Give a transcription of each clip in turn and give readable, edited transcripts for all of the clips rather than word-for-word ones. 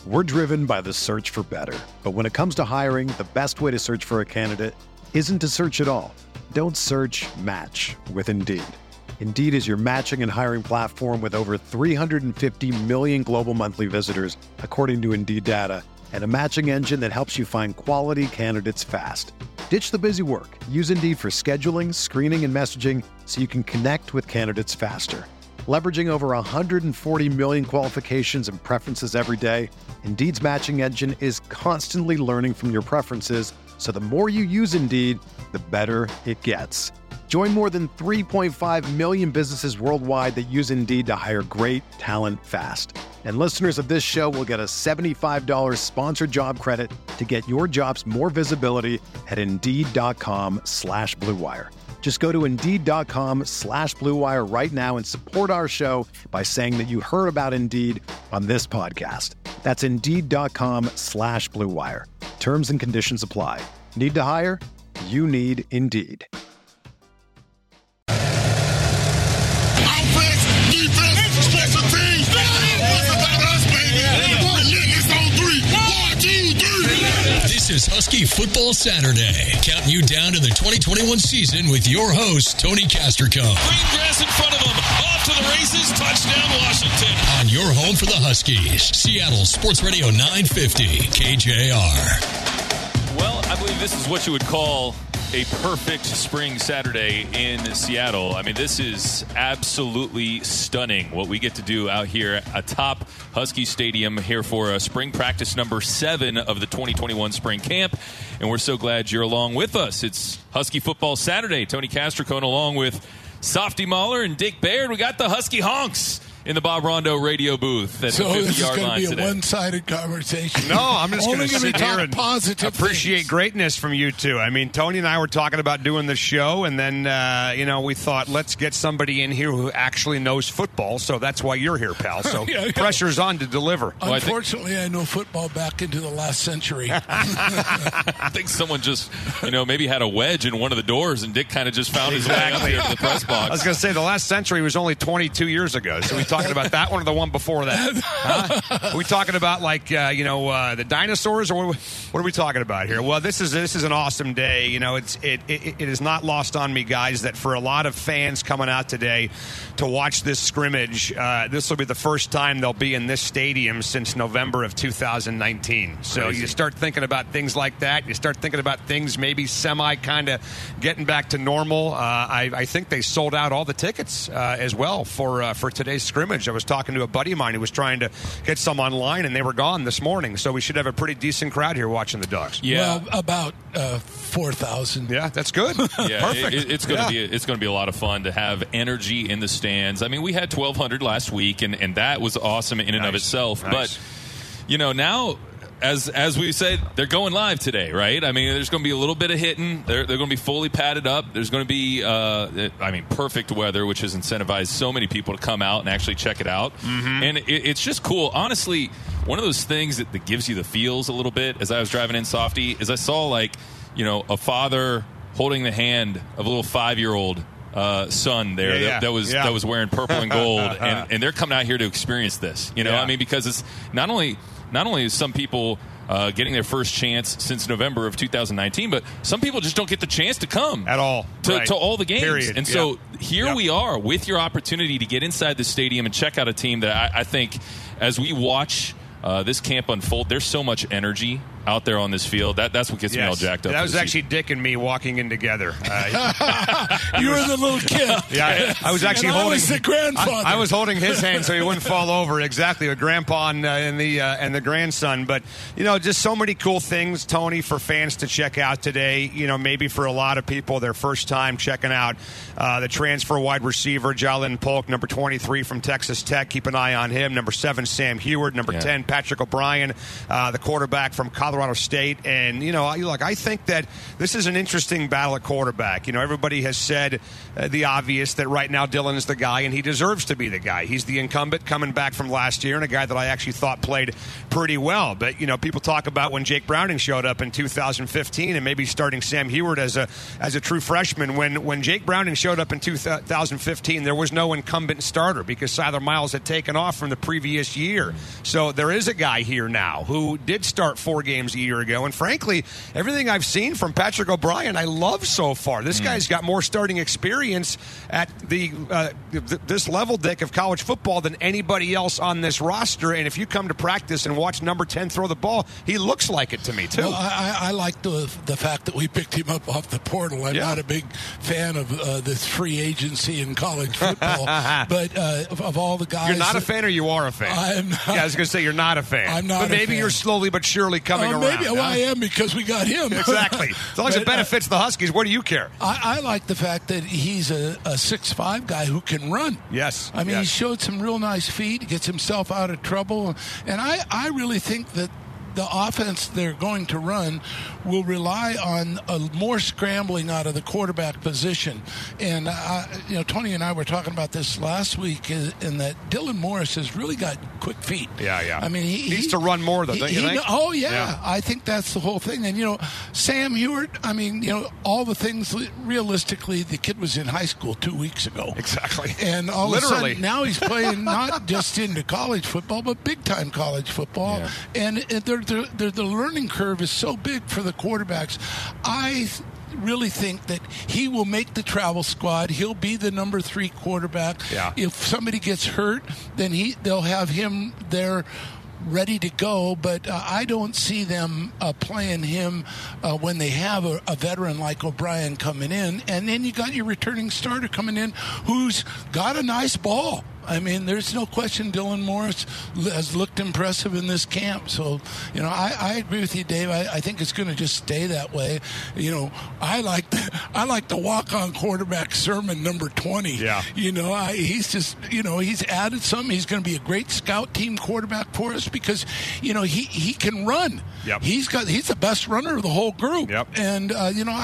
We're driven by the search for better. But when it comes to hiring, the best way to search for a candidate isn't to search at all. Don't search, match with Indeed. Indeed is your matching and hiring platform with over 350 million global monthly visitors, according to Indeed data, and a matching engine that helps you find quality candidates fast. Ditch the busy work. Use Indeed for scheduling, screening, and messaging so you can connect with candidates faster. Leveraging over 140 million qualifications and preferences every day, Indeed's matching engine is constantly learning from your preferences, so the more you use Indeed, the better it gets. Join more than 3.5 million businesses worldwide that use Indeed to hire great talent fast. And listeners of this show will get a $75 sponsored job credit to get your jobs more visibility at Indeed.com/Blue Wire. Just go to Indeed.com/Blue Wire right now and support our show by saying that you heard about Indeed on this podcast. That's Indeed.com/Blue Wire. Terms and conditions apply. Need to hire? You need Indeed. Offense, defense, special teams. It's about us, baby. It's on 3. 1, 2, 3. This is Husky Football Saturday, counting you down to the 2021 season with your host, Tony Castricone. Green grass in front of him. Off to the races. Touchdown, Washington. On your home for the Huskies, Seattle Sports Radio 950 KJR. Well, I believe this is what you would call a perfect spring Saturday in Seattle. I mean, this is absolutely stunning what we get to do out here atop Husky Stadium here for spring practice number 7 of the 2021 spring camp. And we're so glad you're along with us. It's Husky Football Saturday. Tony Castricone along with Softy Mahler and Dick Baird. We got the Husky Honks in the Bob Rondo radio booth at the 50-yard line today. So this is going to be a one-sided conversation. No, I'm just going to sit here and appreciate things. Greatness from you two. I mean, Tony and I were talking about doing the show, and then, we thought, let's get somebody in here who actually knows football, so that's why you're here, pal. So pressure's on to deliver. Unfortunately, I know football back into the last century. I think someone just, maybe had a wedge in one of the doors, and Dick kind of just found his way up here to the press box. I was going to say, the last century was only 22 years ago, so we talking about that one or the one before that? Huh? Are we talking about the dinosaurs, or what are we talking about here? Well, this is an awesome day. It is not lost on me, guys, that for a lot of fans coming out today to watch this scrimmage, this will be the first time they'll be in this stadium since November of 2019. So you start thinking about things like that. You start thinking about things maybe semi kind of getting back to normal. I think they sold out all the tickets as well for today's scrimmage. I was talking to a buddy of mine who was trying to get some online, and they were gone this morning. So we should have a pretty decent crowd here watching the Dogs. Yeah, well, about 4,000. Yeah, that's good. Yeah, perfect. It's going to be a lot of fun to have energy in the stands. I mean, we had 1,200 last week, and that was awesome in and of itself. Nice. But now, as we said, they're going live today, right? I mean, there's going to be a little bit of hitting. They're going to be fully padded up. There's going to be, perfect weather, which has incentivized so many people to come out and actually check it out. Mm-hmm. And it's just cool. Honestly, one of those things that gives you the feels a little bit as I was driving in, Softy, is I saw, a father holding the hand of a little 5-year-old son there that was wearing purple and gold, and they're coming out here to experience this. I mean, because it's not only is some people getting their first chance since November of 2019, but some people just don't get the chance to come at all to all the games. Period. And so here we are with your opportunity to get inside the stadium and check out a team that I think, as we watch this camp unfold, there's so much energy out there on this field. That's what gets me all jacked up. That was actually Dick and me walking in together. You were the little kid. Yeah, I was actually holding the grandfather. I was holding his hand so he wouldn't fall over. Exactly, with Grandpa and the grandson. But just so many cool things, Tony, for fans to check out today. Maybe for a lot of people, their first time checking out the transfer wide receiver Jalen Polk, number 23 from Texas Tech. Keep an eye on him. Number 7, Sam Heward. Number 10, Patrick O'Brien, the quarterback from Colorado Colorado State. And, I think that this is an interesting battle at quarterback. Everybody has said the obvious that right now Dylan is the guy, and he deserves to be the guy. He's the incumbent coming back from last year and a guy that I actually thought played pretty well. But, people talk about when Jake Browning showed up in 2015 and maybe starting Sam Heward as a true freshman. When Jake Browning showed up in 2015, there was no incumbent starter because Siler Miles had taken off from the previous year. So there is a guy here now who did start 4 games a year ago. And frankly, everything I've seen from Patrick O'Brien, I love so far. This guy's got more starting experience at this level, Dick, of college football than anybody else on this roster. And if you come to practice and watch number 10 throw the ball, he looks like it to me, too. Well, I like the fact that we picked him up off the portal. I'm not a big fan of this free agency in college football. But of all the guys... You're not a fan or you are a fan? I'm not. Yeah, I was going to say you're not a fan. I'm not But maybe you're slowly but surely coming around. Maybe I am because we got him. Exactly. As long as it benefits the Huskies, what do you care? I like the fact that he's a 6'5" guy who can run. Yes. I mean, he showed some real nice feet, gets himself out of trouble. And I really think that the offense they're going to run will rely on more scrambling out of the quarterback position. And, Tony and I were talking about this last week, in that Dylan Morris has really got quick feet. Yeah. I mean, he needs to run more, though, don't you think? Oh, yeah. I think that's the whole thing. And, Sam Heward, I mean, all the things, realistically, the kid was in high school 2 weeks ago. Exactly. And all Literally. of a sudden, now he's playing not just into college football, but big-time college football. Yeah. And the learning curve is so big for the quarterbacks. I really think that he will make the travel squad. He'll be the number 3 quarterback. Yeah. If somebody gets hurt, then they'll have him there ready to go, but I don't see them playing him when they have a veteran like O'Brien coming in. And then you got your returning starter coming in who's got a nice ball. I mean, there's no question Dylan Morris has looked impressive in this camp. So, I agree with you, Dave. I think it's going to just stay that way. I like the walk-on quarterback Sermon number 20. Yeah. He's just, he's added something. He's going to be a great scout team quarterback for us because, he can run. Yep. He's the best runner of the whole group. Yep. And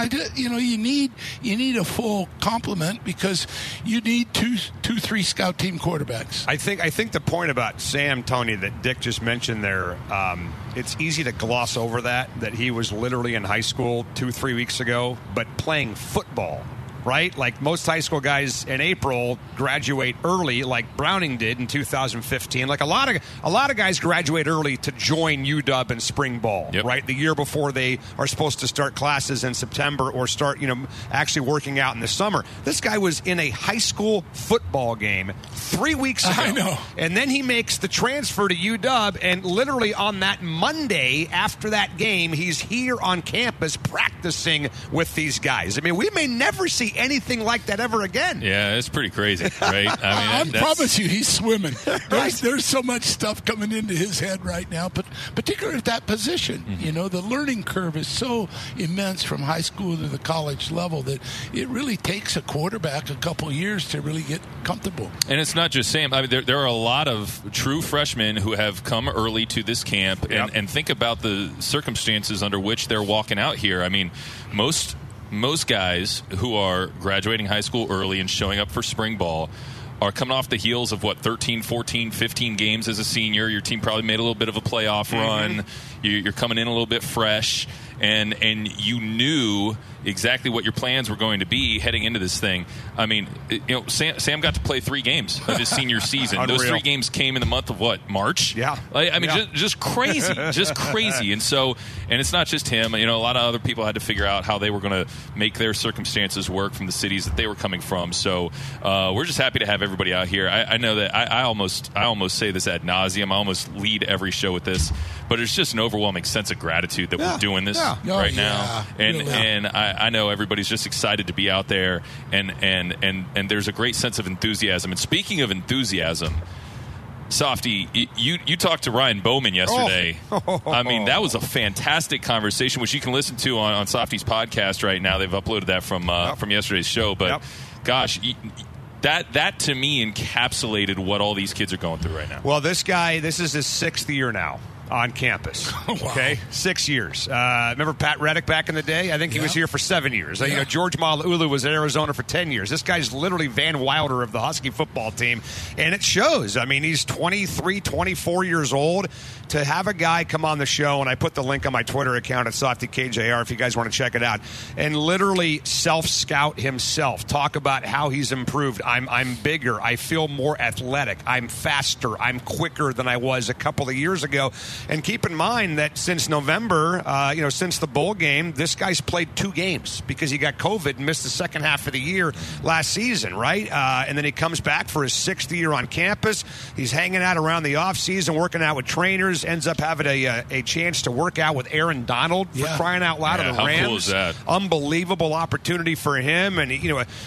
you need a full complement because you need two, 3 scout team quarterbacks. I think the point about Sam, Tony, that Dick just mentioned there, it's easy to gloss over that he was literally in high school 2-3 weeks ago, but playing football. Right? Like most high school guys in April graduate early, like Browning did in 2015. Like a lot of guys graduate early to join UW in spring ball, right? The year before they are supposed to start classes in September or start, actually working out in the summer. This guy was in a high school football game 3 weeks ago. I know. And then he makes the transfer to UW, and literally on that Monday after that game, he's here on campus practicing with these guys. I mean, we may never see anything like that ever again. Yeah, it's pretty crazy, right? I promise you, he's swimming. There's so much stuff coming into his head right now, but particularly at that position. Mm-hmm. The learning curve is so immense from high school to the college level that it really takes a quarterback a couple years to really get comfortable. And it's not just Sam. I mean, there are a lot of true freshmen who have come early to this camp, and think about the circumstances under which they're walking out here. I mean, most guys who are graduating high school early and showing up for spring ball are coming off the heels of 13, 14, 15 games as a senior. Your team probably made a little bit of a playoff run. You're coming in a little bit fresh, and you knew exactly what your plans were going to be heading into this thing. I mean, Sam got to play 3 games of his senior season. Those 3 games came in the month of March? Yeah. Just crazy, just crazy. And it's not just him. A lot of other people had to figure out how they were going to make their circumstances work from the cities that they were coming from. So we're just happy to have everybody out here. I know that I almost say this ad nauseum. I almost lead every show with this, but it's just an overwhelming sense of gratitude that we're doing this right now. And I know everybody's just excited to be out there, and there's a great sense of enthusiasm. And speaking of enthusiasm, Softy, you talked to Ryan Bowman yesterday. I mean, that was a fantastic conversation, which you can listen to on Softy's podcast right now. They've uploaded that from yesterday's show. But gosh, that to me encapsulated what all these kids are going through right now. Well, this is his 6th year now. on campus. Wow. Okay, 6 years. Remember Pat Reddick back in the day? I think he was here for 7 years. You know, George Mala'ulu was at Arizona for 10 years. This guy's literally Van Wilder of the Husky football team, and it shows. I mean, he's 23, 24 years old. To have a guy come on the show, and I put the link on my Twitter account at SoftyKJR if you guys want to check it out, and literally self-scout himself, talk about how he's improved. I'm bigger. I feel more athletic. I'm faster. I'm quicker than I was a couple of years ago. And keep in mind that since November, since the bowl game, this guy's played 2 games because he got COVID and missed the second half of the year last season, right? And then he comes back for his 6th year on campus. He's hanging out around the offseason, working out with trainers, ends up having a chance to work out with Aaron Donald for crying out loud of the Rams. How cool is that? Unbelievable opportunity for him. And,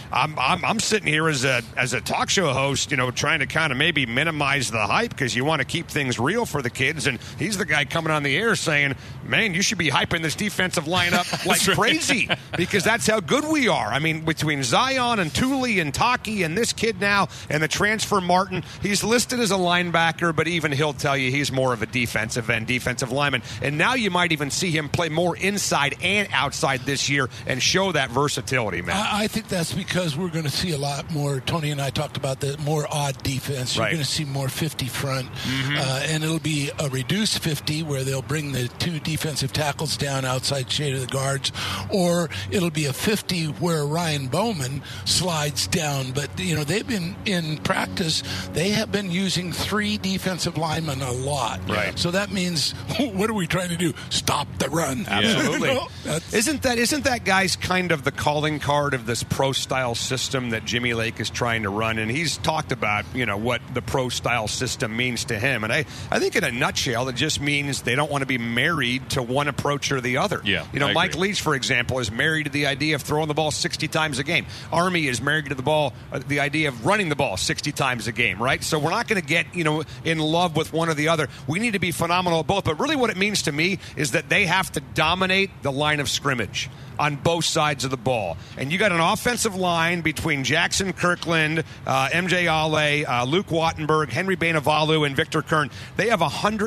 I'm sitting here as a talk show host, trying to kind of maybe minimize the hype because you want to keep things real for the kids. And he's the guy coming on the air saying, man, you should be hyping this defensive line up like crazy because that's how good we are. I mean, between Zion and Thule and Taki and this kid now and the transfer Martin, he's listed as a linebacker, but even he'll tell you he's more of a defensive end, defensive lineman. And now you might even see him play more inside and outside this year and show that versatility, man. I think that's because we're going to see a lot more. Tony and I talked about the more odd defense. You're going to see more 50 front, and it'll be a reduced 50 where they'll bring the 2 defensive tackles down outside shade of the guards, or it'll be a 50 where Ryan Bowman slides down. But, they've been in practice. They have been using 3 defensive linemen a lot. Right. So that means, what are we trying to do? Stop the run. Absolutely. Isn't that guy's kind of the calling card of this pro-style system that Jimmy Lake is trying to run? And he's talked about, what the pro-style system means to him. And I think in a nutshell, it just means they don't want to be married to one approach or the other. Yeah, Mike Leach, for example, is married to the idea of throwing the ball 60 times a game. Army is married to the idea of running the ball 60 times a game, right? So we're not going to get, in love with one or the other. We need to be phenomenal at both. But really what it means to me is that they have to dominate the line of scrimmage on both sides of the ball. And you got an offensive line between Jackson Kirkland, MJ Ale, Luke Wattenberg, Henry Bainavalu, and Victor Kern. They have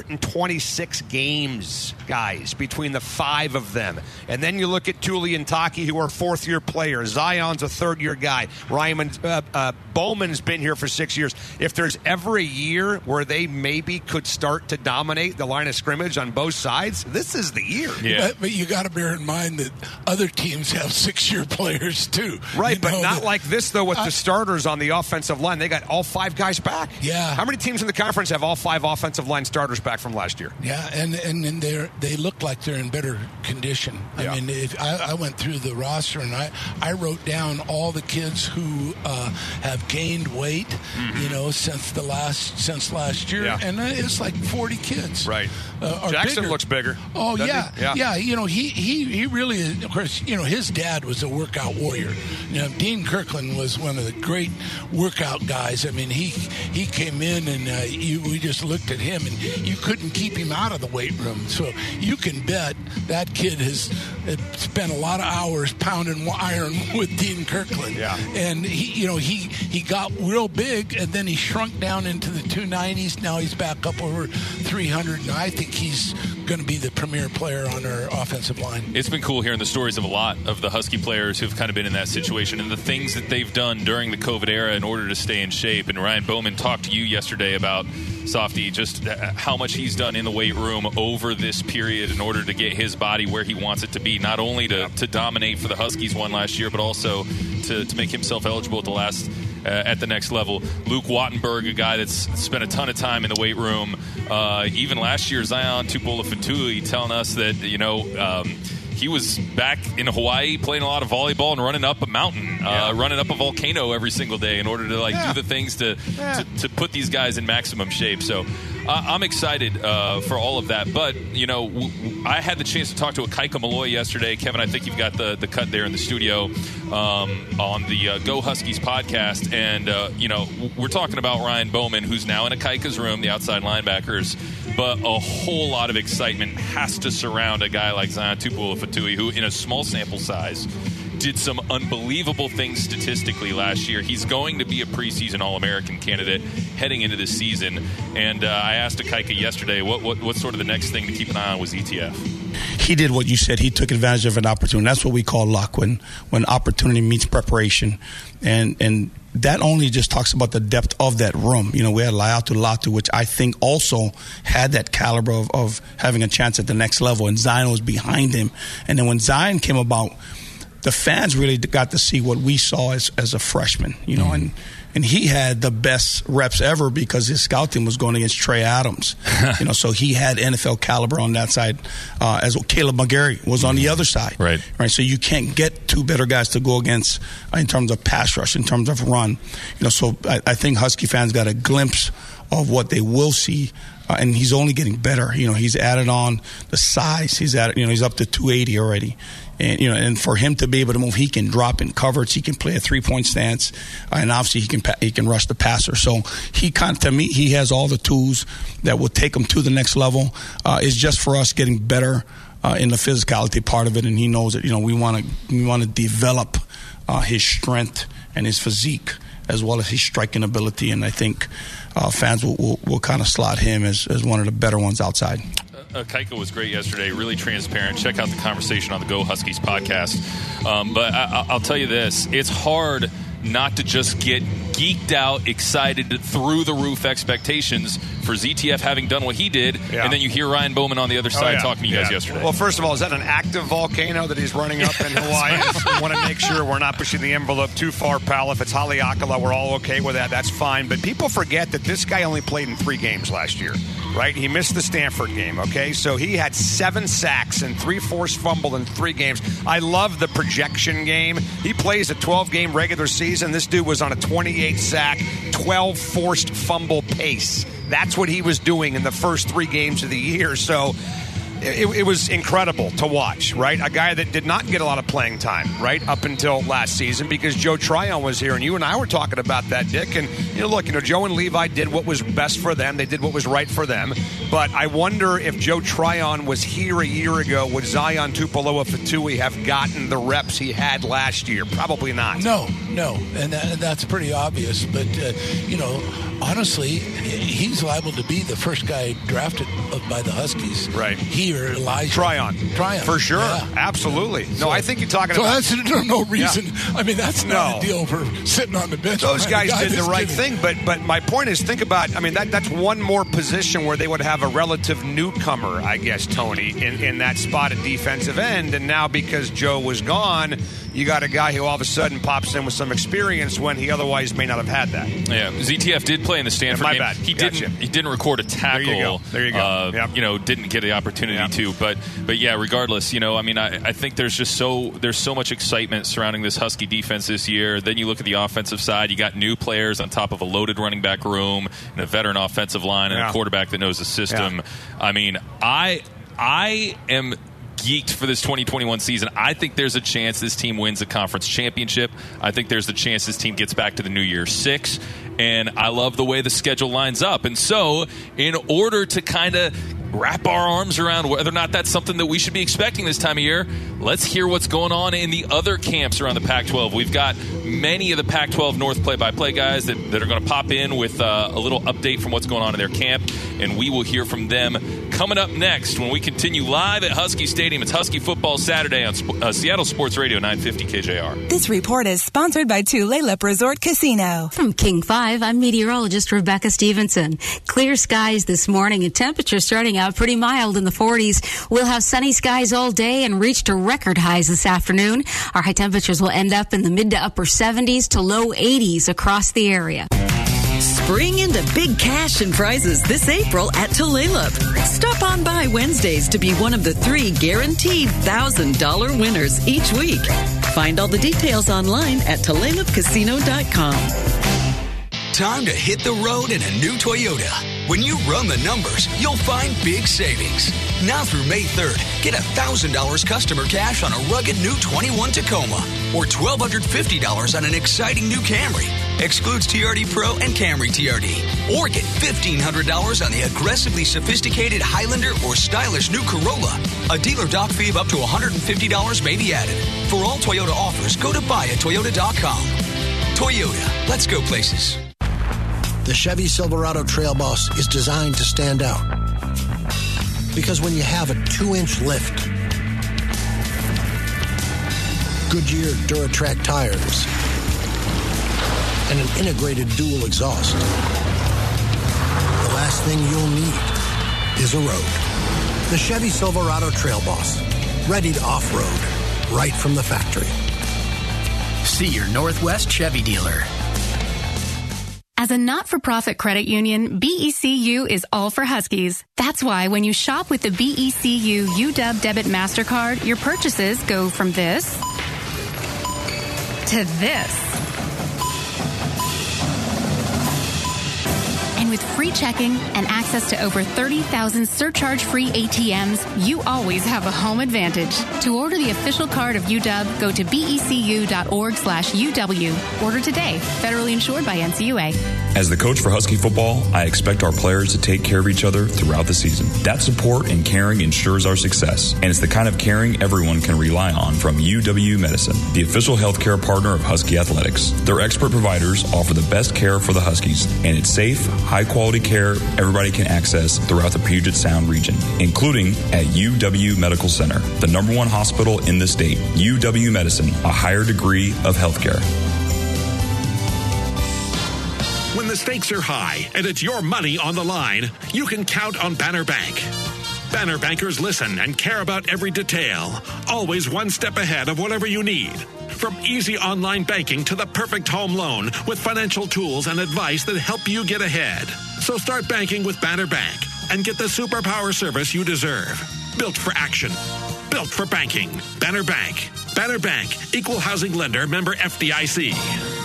126 games, guys, between the 5 of them. And then you look at Thule and Taki, who are 4th-year players. Zion's a 3rd-year guy. Bowman's been here for 6 years. If there's ever a year where they maybe could start to dominate the line of scrimmage on both sides, this is the year. Yeah. But you got to bear in mind that other teams have 6-year players too. Right, but not like this, though, with the starters on the offensive line. They got all 5 guys back. Yeah. How many teams in the conference have all 5 offensive line starters back from last year? Yeah, and they look like they're in better condition. Yeah. I mean, if I went through the roster and I wrote down all the kids who have gained weight, since last year, and it's like 40 kids. Right. Jackson bigger. looks bigger. Oh yeah. Yeah. He really is. Of course, his dad was a workout warrior. Dean Kirkland was one of the great workout guys. I mean, he came in and we just looked at him and you couldn't keep him out of the weight room. So you can bet that kid has spent a lot of hours pounding iron with Dean Kirkland. Yeah. And he got real big and then he shrunk down into the 290s. Now he's back up over 300, and I think he's going to be the premier player on our offensive line. It's been cool hearing the stories of a lot of the Husky players who've kind of been in that situation and the things that they've done during the COVID era in order to stay in shape. And Ryan Bowman talked to you yesterday about, Softy, just how much he's done in the weight room over this period in order to get his body where he wants it to be, not only to dominate for the Huskies one last year, but also to make himself eligible at the next level. Luke Wattenberg, a guy that's spent a ton of time in the weight room. Even last year, Zion Tupuola-Fetui telling us that, he was back in Hawaii playing a lot of volleyball and running up a mountain, running up a volcano every single day in order to do the things to put these guys in maximum shape. So I'm excited for all of that. But, I had the chance to talk to Akaika Malloy yesterday. Kevin, I think you've got the cut there in the studio on the Go Huskies podcast. And, we're talking about Ryan Bowman, who's now in Akaika's room, the outside linebackers. But a whole lot of excitement has to surround a guy like Zion Tupuola-Fetui, who, in a small sample size, did some unbelievable things statistically last year. He's going to be a preseason All-American candidate heading into this season. And I asked Akaika yesterday, what's sort of the next thing to keep an eye on with ZTF? He did what you said. He took advantage of an opportunity. That's what we call luck, when opportunity meets preparation. And that only just talks about the depth of that room. We had Laiatu, which I think also had that caliber of having a chance at the next level, and Zion was behind him. And then when Zion came about, the fans really got to see what we saw as a freshman, and he had the best reps ever because his scout team was going against Trey Adams, so he had NFL caliber on that side, as Caleb McGarry was on the other side. Right. So you can't get two better guys to go against in terms of pass rush, in terms of run. So I think Husky fans got a glimpse of what they will see. And he's only getting better. He's added on the size. He's added. He's up to 280 already. And and for him to be able to move, he can drop in coverage. He can play a 3-point stance, and obviously he can rush the passer. So to me, he has all the tools that will take him to the next level. It's just for us getting better in the physicality part of it, and he knows that we want to develop his strength and his physique as well as his striking ability. And I think fans will kind of slot him as one of the better ones outside. Akaika was great yesterday, really transparent. Check out the conversation on the Go Huskies podcast. But I'll tell you this, it's hard not to just get geeked out, excited, through the roof expectations for ZTF having done what he did, and then you hear Ryan Bowman on the other side talking to you guys yesterday. Well, first of all, is that an active volcano that he's running up in Hawaii? We want to make sure we're not pushing the envelope too far, pal. If it's Haleakala, we're all okay with that. That's fine. But people forget that this guy only played in 3 games last year, right? He missed the Stanford game, okay? So he had 7 sacks and 3 forced fumbles in 3 games. I love the projection game. He plays a 12-game regular season. This dude was on a 28-sack, 12 forced fumble pace. That's what he was doing in the first 3 games of the year. So it was incredible to watch, right? A guy that did not get a lot of playing time, right, up until last season because Joe Tryon was here. And you and I were talking about that, Dick. And, look, Joe and Levi did what was best for them. They did what was right for them. But I wonder if Joe Tryon was here a year ago, would Zion Tupuola-Fatui have gotten the reps he had last year? Probably not. No. And that's pretty obvious. But, honestly, he's liable to be the first guy drafted by the Huskies. Right. He or Elijah. Tryon. For sure. Yeah. Absolutely. No, I think you're talking about... So that's no reason. Yeah. I mean, that's not a deal for sitting on the bench. Those guys did the right thing. But my point is, think about, that's one more position where they would have a relative newcomer, I guess, Tony, in that spot at defensive end. And now because Joe was gone, you got a guy who all of a sudden pops in with some experience when he otherwise may not have had that. Yeah, ZTF did play in the Stanford game. Bad. He didn't record a tackle. There you go. Yep. Didn't get the opportunity to. But yeah, regardless, I think there's so much excitement surrounding this Husky defense this year. Then you look at the offensive side. You got new players on top of a loaded running back room and a veteran offensive line and a quarterback that knows the system. Yeah. I am geeked for this 2021 season. I think there's a chance this team wins the conference championship. I think there's a chance this team gets back to the New Year 6. And I love the way the schedule lines up. And so, in order to kind of wrap our arms around whether or not that's something that we should be expecting this time of year, let's hear what's going on in the other camps around the Pac-12. We've got many of the Pac-12 North play-by-play guys that are going to pop in with a little update from what's going on in their camp, and we will hear from them coming up next when we continue live at Husky Stadium. It's Husky Football Saturday on Seattle Sports Radio 950 KJR. This report is sponsored by Tulalip Resort Casino. From King 5, I'm meteorologist Rebecca Stevenson. Clear skies this morning and temperatures starting out pretty mild in the 40s. We'll have sunny skies all day and reach to record highs this afternoon. Our high temperatures will end up in the mid to upper 70s to low 80s across the area. Spring into big cash and prizes this April at Tulalip. Stop on by Wednesdays to be one of the 3 guaranteed $1,000 winners each week. Find all the details online at TulalipCasino.com. Time to hit the road in a new Toyota. When you run the numbers, you'll find big savings. Now through May 3rd, get $1,000 customer cash on a rugged new 21 Tacoma or $1,250 on an exciting new Camry. Excludes TRD Pro and Camry TRD. Or get $1,500 on the aggressively sophisticated Highlander or stylish new Corolla. A dealer doc fee of up to $150 may be added. For all Toyota offers, go to buyatoyota.com. Toyota, let's go places. The Chevy Silverado Trail Boss is designed to stand out. Because when you have a 2-inch lift, Goodyear Duratrack tires, and an integrated dual exhaust, the last thing you'll need is a road. The Chevy Silverado Trail Boss, ready to off-road, right from the factory. See your Northwest Chevy dealer. As a not-for-profit credit union, BECU is all for Huskies. That's why when you shop with the BECU UW Debit MasterCard, your purchases go from this to this. And with free checking and access to over 30,000 surcharge-free ATMs, you always have a home advantage. To order the official card of UW, go to becu.org/UW. Order today. Federally insured by NCUA. As the coach for Husky football, I expect our players to take care of each other throughout the season. That support and caring ensures our success, and it's the kind of caring everyone can rely on from UW Medicine, the official healthcare partner of Husky Athletics. Their expert providers offer the best care for the Huskies, and it's safe, high-quality care everybody can access throughout the Puget Sound region, including at UW Medical Center, the #1 hospital in the state. UW Medicine, a higher degree of healthcare. When the stakes are high and it's your money on the line, you can count on Banner Bank. Banner bankers listen and care about every detail, always one step ahead of whatever you need. From easy online banking to the perfect home loan with financial tools and advice that help you get ahead. So start banking with Banner Bank and get the superpower service you deserve. Built for action. Built for banking. Banner Bank. Banner Bank. Equal housing lender, member FDIC.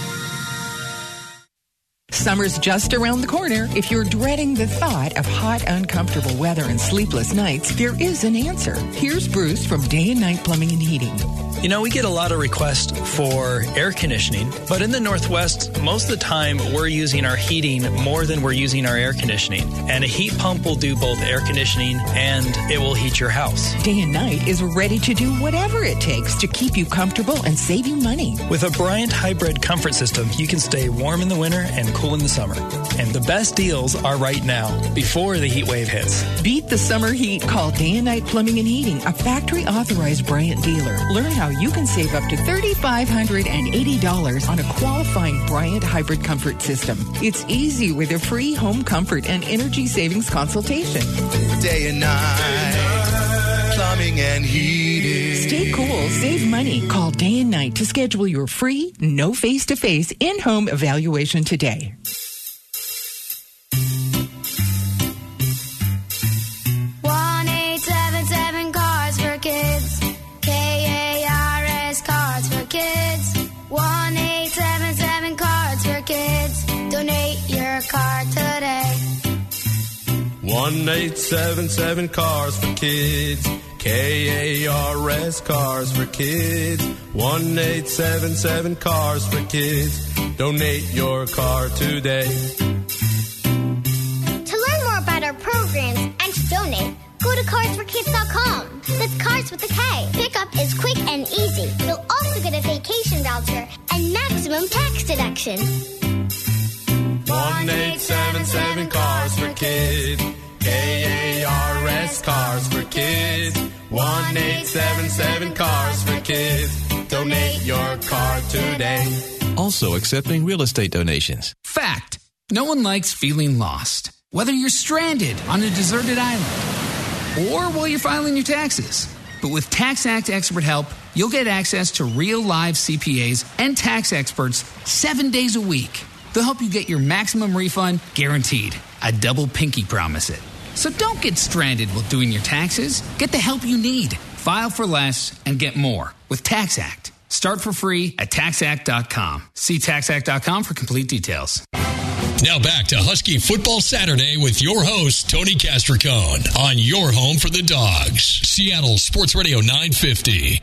Summer's just around the corner. If you're dreading the thought of hot, uncomfortable weather and sleepless nights, there is an answer. Here's Bruce from Day and Night Plumbing and Heating. You know, we get a lot of requests for air conditioning, but in the Northwest, most of the time we're using our heating more than we're using our air conditioning. And a heat pump will do both air conditioning and it will heat your house. Day and Night is ready to do whatever it takes to keep you comfortable and save you money. With a Bryant Hybrid Comfort System, you can stay warm in the winter and cool in the summer. And the best deals are right now, before the heat wave hits. Beat the summer heat. Call Day and Night Plumbing and Heating, a factory-authorized Bryant dealer. Learn how you can save up to $3,580 on a qualifying Bryant Hybrid Comfort System. It's easy with a free home comfort and energy savings consultation. Day and Night Plumbing and Heating. Stay cool, save money. Call Day and Night to schedule your free, no face-to-face, in-home evaluation today. Kids, 1-877 Cards for Kids. Donate your card today. 1-877 Cars for Kids. KARS Cars for Kids. 1-877 Cars for Kids. Donate your car today. To learn more about our programs and to donate, go to carsforkids.com. That's Cars with a K. Pickup is quick and easy. You'll also get a vacation voucher and maximum tax deduction. 1-877 Cars for Kids. KARS Cars for Kids. 1-877 Cars for Kids. Donate your car today. Also accepting real estate donations. Fact: no one likes feeling lost. Whether you're stranded on a deserted island or while you're filing your taxes. But with Tax Act Expert Help, you'll get access to real live CPAs and tax experts 7 days a week. They'll help you get your maximum refund guaranteed. I double pinky promise it. So don't get stranded while doing your taxes. Get the help you need. File for less and get more with Tax Act. Start for free at taxact.com. See taxact.com for complete details. Now back to Husky Football Saturday with your host, Tony Castricone, on your home for the Dogs. Seattle Sports Radio 950,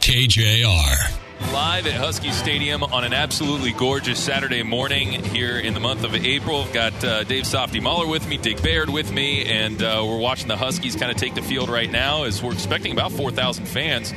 KJR. Live at Husky Stadium on an absolutely gorgeous Saturday morning here in the month of April. I've got Dave Softy Mahler with me, Dick Baird with me, and we're watching the Huskies kind of take the field right now as we're expecting about 4,000 fans.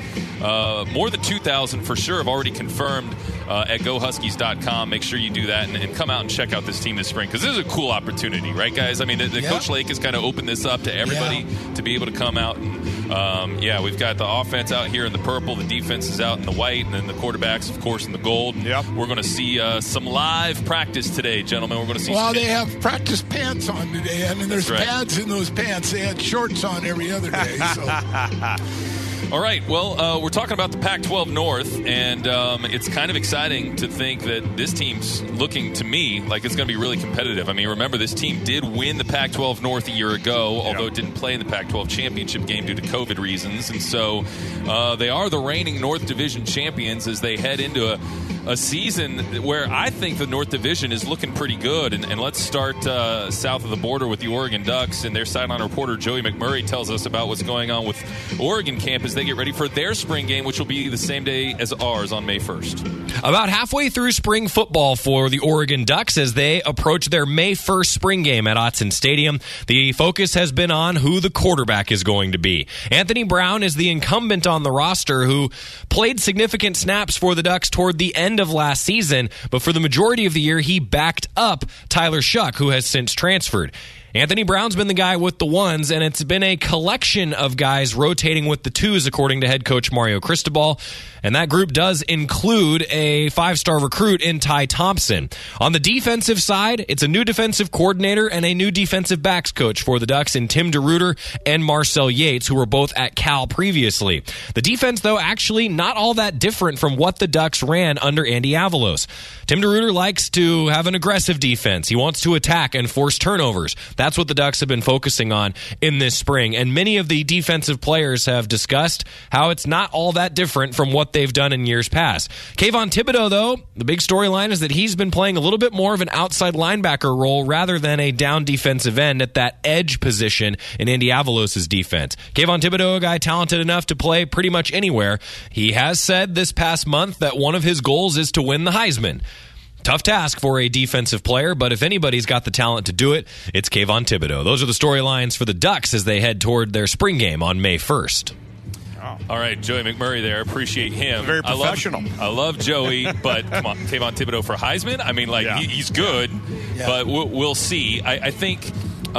More than 2,000 for sure have already confirmed at GoHuskies.com. Make sure you do that and come out and check out this team this spring, because this is a cool opportunity, right, guys? I mean, the Coach Lake has kind of opened this up to everybody to be able to come out. And, we've got the offense out here in the purple, the defense is out in the white, and then the quarterbacks, of course, in the gold. Yep. We're going to see some live practice today, gentlemen. We're going to see. Well, they have practice pants on today. I mean, there's pads in those pants. They had shorts on every other day. So. All right, well, we're talking about the Pac-12 North, and it's kind of exciting to think that this team's looking, to me, like it's going to be really competitive. I mean, remember, this team did win the Pac-12 North a year ago, although it didn't play in the Pac-12 championship game due to COVID reasons, and so they are the reigning North Division champions as they head into a season where I think the North Division is looking pretty good. And let's start south of the border with the Oregon Ducks, and their sideline reporter Joey McMurray tells us about what's going on with Oregon camp as they get ready for their spring game, which will be the same day as ours on May 1st. About halfway through spring football for the Oregon Ducks as they approach their May 1st spring game at Autzen Stadium. The focus has been on who the quarterback is going to be. Anthony Brown is the incumbent on the roster who played significant snaps for the Ducks toward the end of last season, but for the majority of the year he backed up Tyler Shuck, who has since transferred. Anthony Brown's been the guy with the ones, and it's been a collection of guys rotating with the twos, according to head coach Mario Cristobal. And that group does include a five-star recruit in Ty Thompson. On the defensive side, it's a new defensive coordinator and a new defensive backs coach for the Ducks in Tim DeRuyter and Marcel Yates, who were both at Cal previously. The defense, though, actually not all that different from what the Ducks ran under Andy Avalos. Tim DeRuyter likes to have an aggressive defense. He wants to attack and force turnovers. That's what the Ducks have been focusing on in this spring. And many of the defensive players have discussed how it's not all that different from what they've done in years past. Kayvon Thibodeau, though, the big storyline is that he's been playing a little bit more of an outside linebacker role rather than a down defensive end at that edge position in Andy Avalos' defense. Kayvon Thibodeau, a guy talented enough to play pretty much anywhere. He has said this past month that one of his goals is to win the Heisman. Tough task for a defensive player, but if anybody's got the talent to do it, it's Kayvon Thibodeau. Those are the storylines for the Ducks as they head toward their spring game on May 1st. All right, Joey McMurray there. Appreciate him. Very professional. I love Joey, but come on, Kayvon Thibodeau for Heisman? I mean, he's good, but we'll see. I think...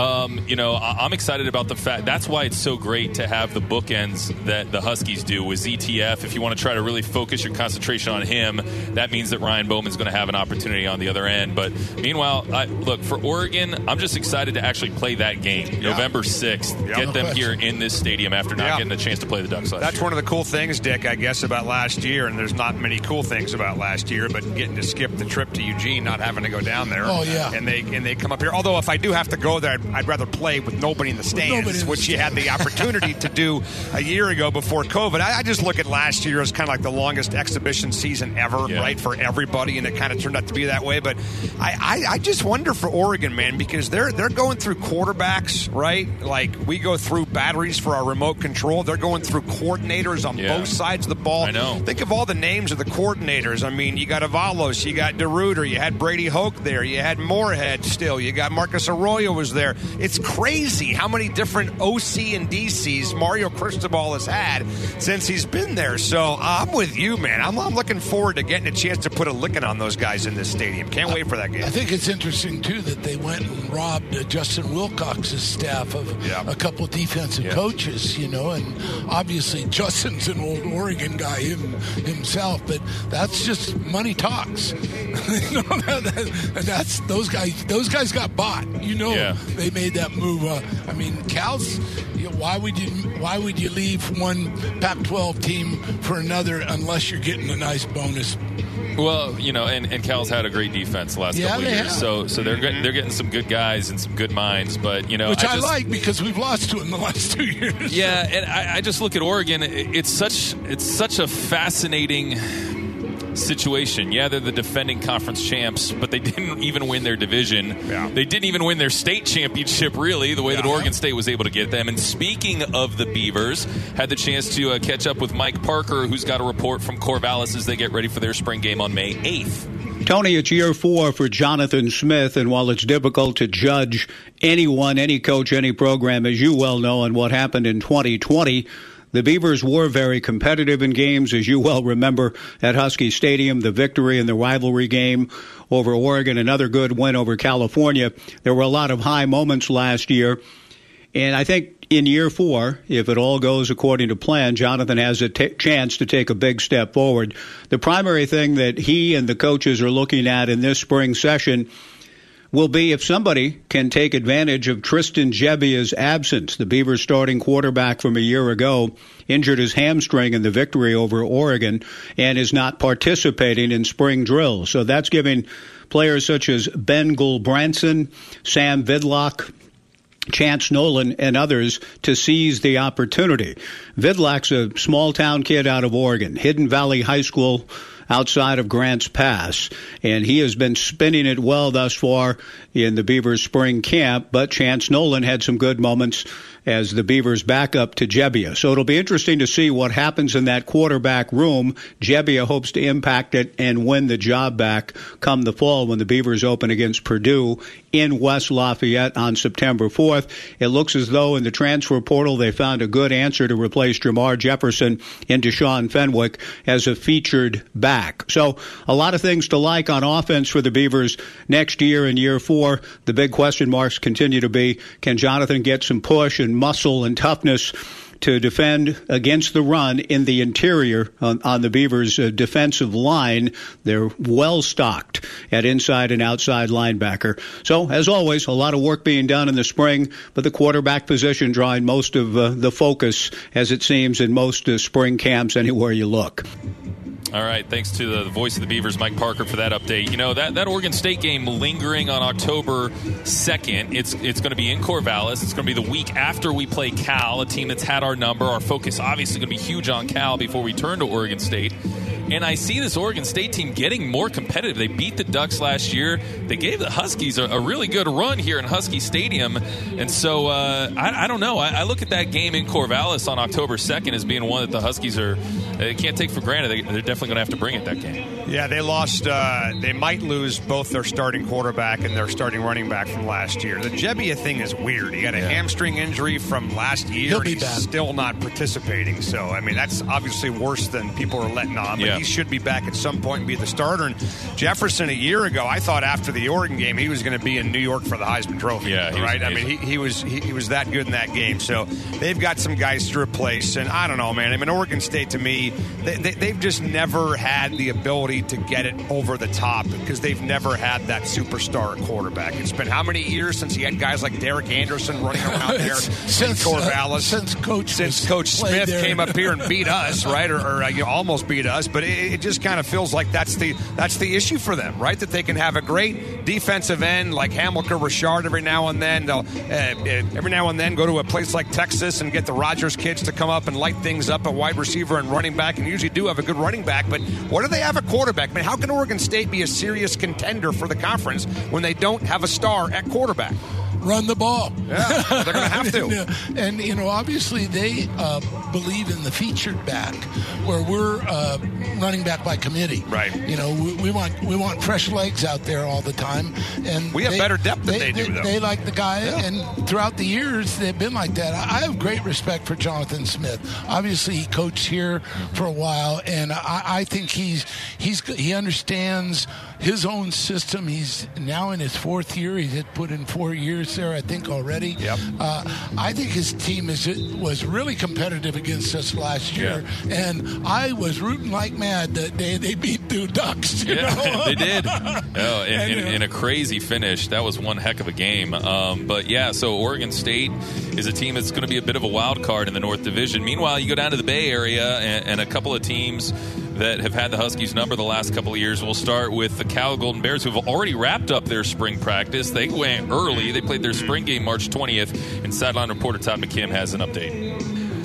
I'm excited about the fact that's why it's so great to have the bookends that the Huskies do with ZTF. If you want to try to really focus your concentration on him, that means that Ryan Bowman's going to have an opportunity on the other end. But meanwhile, look, for Oregon, I'm just excited to actually play that game November 6th. Get them here in this stadium after not getting a chance to play the Ducks last year. That's one of the cool things, Dick, I guess, about last year, and there's not many cool things about last year, but getting to skip the trip to Eugene, not having to go down there. Oh, yeah. And they come up here. Although if I do have to go there, I'd rather play with nobody in the stands, which you had the opportunity to do a year ago before COVID. I just look at last year as kind of like the longest exhibition season ever, right, for everybody, and it kind of turned out to be that way. But I just wonder for Oregon, man, because they're going through quarterbacks, right? Like we go through batteries for our remote control. They're going through coordinators on both sides of the ball. I know. Think of all the names of the coordinators. I mean, you got Avalos, you got DeRuyter, you had Brady Hoke there, you had Moorhead still, you got Marcus Arroyo was there. It's crazy how many different OC and DCs Mario Cristobal has had since he's been there. So I'm with you, man. I'm looking forward to getting a chance to put a licking on those guys in this stadium. Can't wait for that game. I think it's interesting, too, that they went and robbed Justin Wilcox's staff of a couple of defensive coaches, and obviously Justin's an old Oregon guy himself, but that's just money talks. That's those guys got bought. They made that move. I mean, Cal's. Why would you leave one Pac-12 team for another unless you're getting a nice bonus? Well, and Cal's had a great defense the last couple of years, so they're getting some good guys and some good minds. But which I like because we've lost to in the last 2 years. Yeah, and I just look at Oregon. It's such a fascinating situation. Yeah, they're the defending conference champs, but they didn't even win their division. Yeah. They didn't even win their state championship, really, the way that Oregon State was able to get them. And speaking of the Beavers, had the chance to catch up with Mike Parker, who's got a report from Corvallis as they get ready for their spring game on May 8th. Tony, it's year 4 for Jonathan Smith, and while it's difficult to judge anyone, any coach, any program, as you well know, and what happened in 2020, the Beavers were very competitive in games, as you well remember, at Husky Stadium, the victory in the rivalry game over Oregon, another good win over California. There were a lot of high moments last year, and I think in year 4, if it all goes according to plan, Jonathan has a chance to take a big step forward. The primary thing that he and the coaches are looking at in this spring session will be if somebody can take advantage of Tristan Gebbia's absence. The Beavers starting quarterback from a year ago injured his hamstring in the victory over Oregon and is not participating in spring drills. So that's giving players such as Ben Gulbranson, Sam Vidlach, Chance Nolan, and others to seize the opportunity. Vidlach's a small-town kid out of Oregon, Hidden Valley High School outside of Grants Pass, and he has been spinning it well thus far in the Beavers spring camp, but Chance Nolan had some good moments as the Beavers backup to Gebbia. So it'll be interesting to see what happens in that quarterback room. Gebbia hopes to impact it and win the job back come the fall when the Beavers open against Purdue in West Lafayette on September 4th. It looks as though in the transfer portal they found a good answer to replace Jamar Jefferson and Deshaun Fenwick as a featured back. So a lot of things to like on offense for the Beavers next year in year 4. The big question marks continue to be, can Jonathan get some push and muscle and toughness to defend against the run in the interior on the Beavers' defensive line? They're well stocked at inside and outside linebacker. So, as always, a lot of work being done in the spring, but the quarterback position drawing most of the focus, as it seems, in most spring camps anywhere you look. All right, thanks to the voice of the Beavers, Mike Parker, for that update. You know, that Oregon State game lingering on October 2nd, it's going to be in Corvallis. It's going to be the week after we play Cal, a team that's had our number. Our focus obviously going to be huge on Cal before we turn to Oregon State. And I see this Oregon State team getting more competitive. They beat the Ducks last year. They gave the Huskies a really good run here in Husky Stadium. And so, I don't know. I look at that game in Corvallis on October 2nd as being one that the Huskies can't take for granted. They're definitely going to have to bring it that game. Yeah, they lost. They might lose both their starting quarterback and their starting running back from last year. The Gebbia thing is weird. He got a hamstring injury from last year. He'll be He's back. still not participating. So, I mean, that's obviously worse than people are letting on. But he should be back at some point and be the starter. And Jefferson, a year ago, I thought after the Oregon game he was going to be in New York for the Heisman Trophy. Yeah, right. I mean, he was that good in that game. So they've got some guys to replace. And I don't know, man. I mean, Oregon State to me, they've just never had the ability to get it over the top because they've never had that superstar quarterback. It's been how many years since he had guys like Derek Anderson running around there since Corvallis? Since Coach Smith came up here and beat us, right? Or almost beat us. But it just kind of feels like that's the issue for them, right? That they can have a great defensive end like Hamilcar Richard every now and then. They'll every now and then go to a place like Texas and get the Rogers kids to come up and light things up at wide receiver and running back, and usually do have a good running back. But what do they have a quarterback? I mean, how can Oregon State be a serious contender for the conference when they don't have a star at quarterback? Run the ball. Yeah, they're going to have to. And, you know, obviously they believe in the featured back, where we're running back by committee. Right. You know, we want fresh legs out there all the time. And we have better depth than they do, though. They like the guy, and throughout the years they've been like that. I have great respect for Jonathan Smith. Obviously, he coached here for a while, and I think he understands his own system. He's now in his 4th year. He's had put in 4 years there, I think, already. Yep. I think his team was really competitive against us last year, and I was rooting like mad that they beat the Ducks. You know? They did. Oh, in a crazy finish. That was one heck of a game. But yeah, so Oregon State is a team that's going to be a bit of a wild card in the North Division. Meanwhile, you go down to the Bay Area, and a couple of teams that have had the Huskies number the last couple of years. We'll start with the Cal Golden Bears, who've already wrapped up their spring practice. They went early. They played their spring game March 20th, and sideline reporter Todd McKim has an update.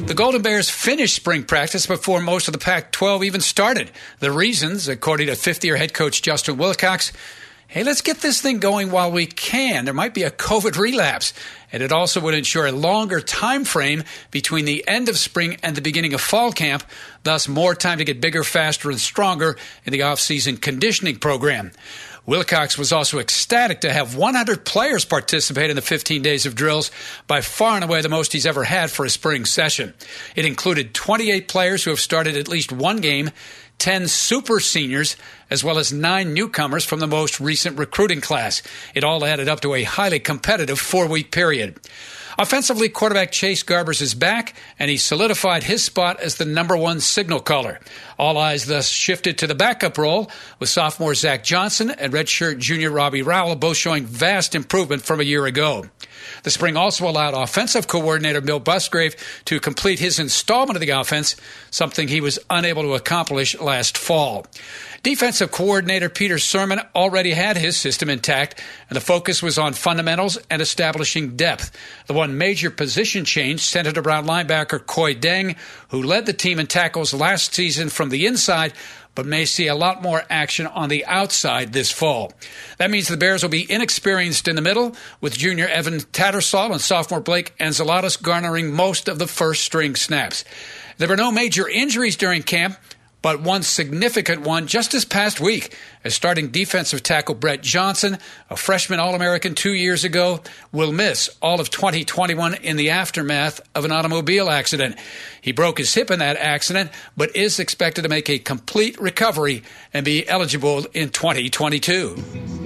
The Golden Bears finished spring practice before most of the Pac-12 even started. The reasons, according to fifth-year head coach Justin Wilcox, hey, let's get this thing going while we can. There might be a COVID relapse. And it also would ensure a longer time frame between the end of spring and the beginning of fall camp, thus more time to get bigger, faster, and stronger in the off-season conditioning program. Wilcox was also ecstatic to have 100 players participate in the 15 days of drills, by far and away the most he's ever had for a spring session. It included 28 players who have started at least one game, 10 super seniors, as well as 9 newcomers from the most recent recruiting class. It all added up to a highly competitive 4-week period. Offensively, quarterback Chase Garbers is back, and he solidified his spot as the number 1 signal caller. All eyes thus shifted to the backup role, with sophomore Zach Johnson and redshirt junior Robbie Rowell both showing vast improvement from a year ago. The spring also allowed offensive coordinator Bill Busgrave to complete his installment of the offense, something he was unable to accomplish last fall. Defensive coordinator Peter Sermon already had his system intact, and the focus was on fundamentals and establishing depth. The one major position change centered around linebacker Coy Deng, who led the team in tackles last season from the inside, but may see a lot more action on the outside this fall. That means the Bears will be inexperienced in the middle, with junior Evan Tattersall and sophomore Blake Anzalatos garnering most of the first-string snaps. There were no major injuries during camp, but one significant one just this past week, as starting defensive tackle Brett Johnson, a freshman All-American 2 years ago, will miss all of 2021 in the aftermath of an automobile accident. He broke his hip in that accident, but is expected to make a complete recovery and be eligible in 2022.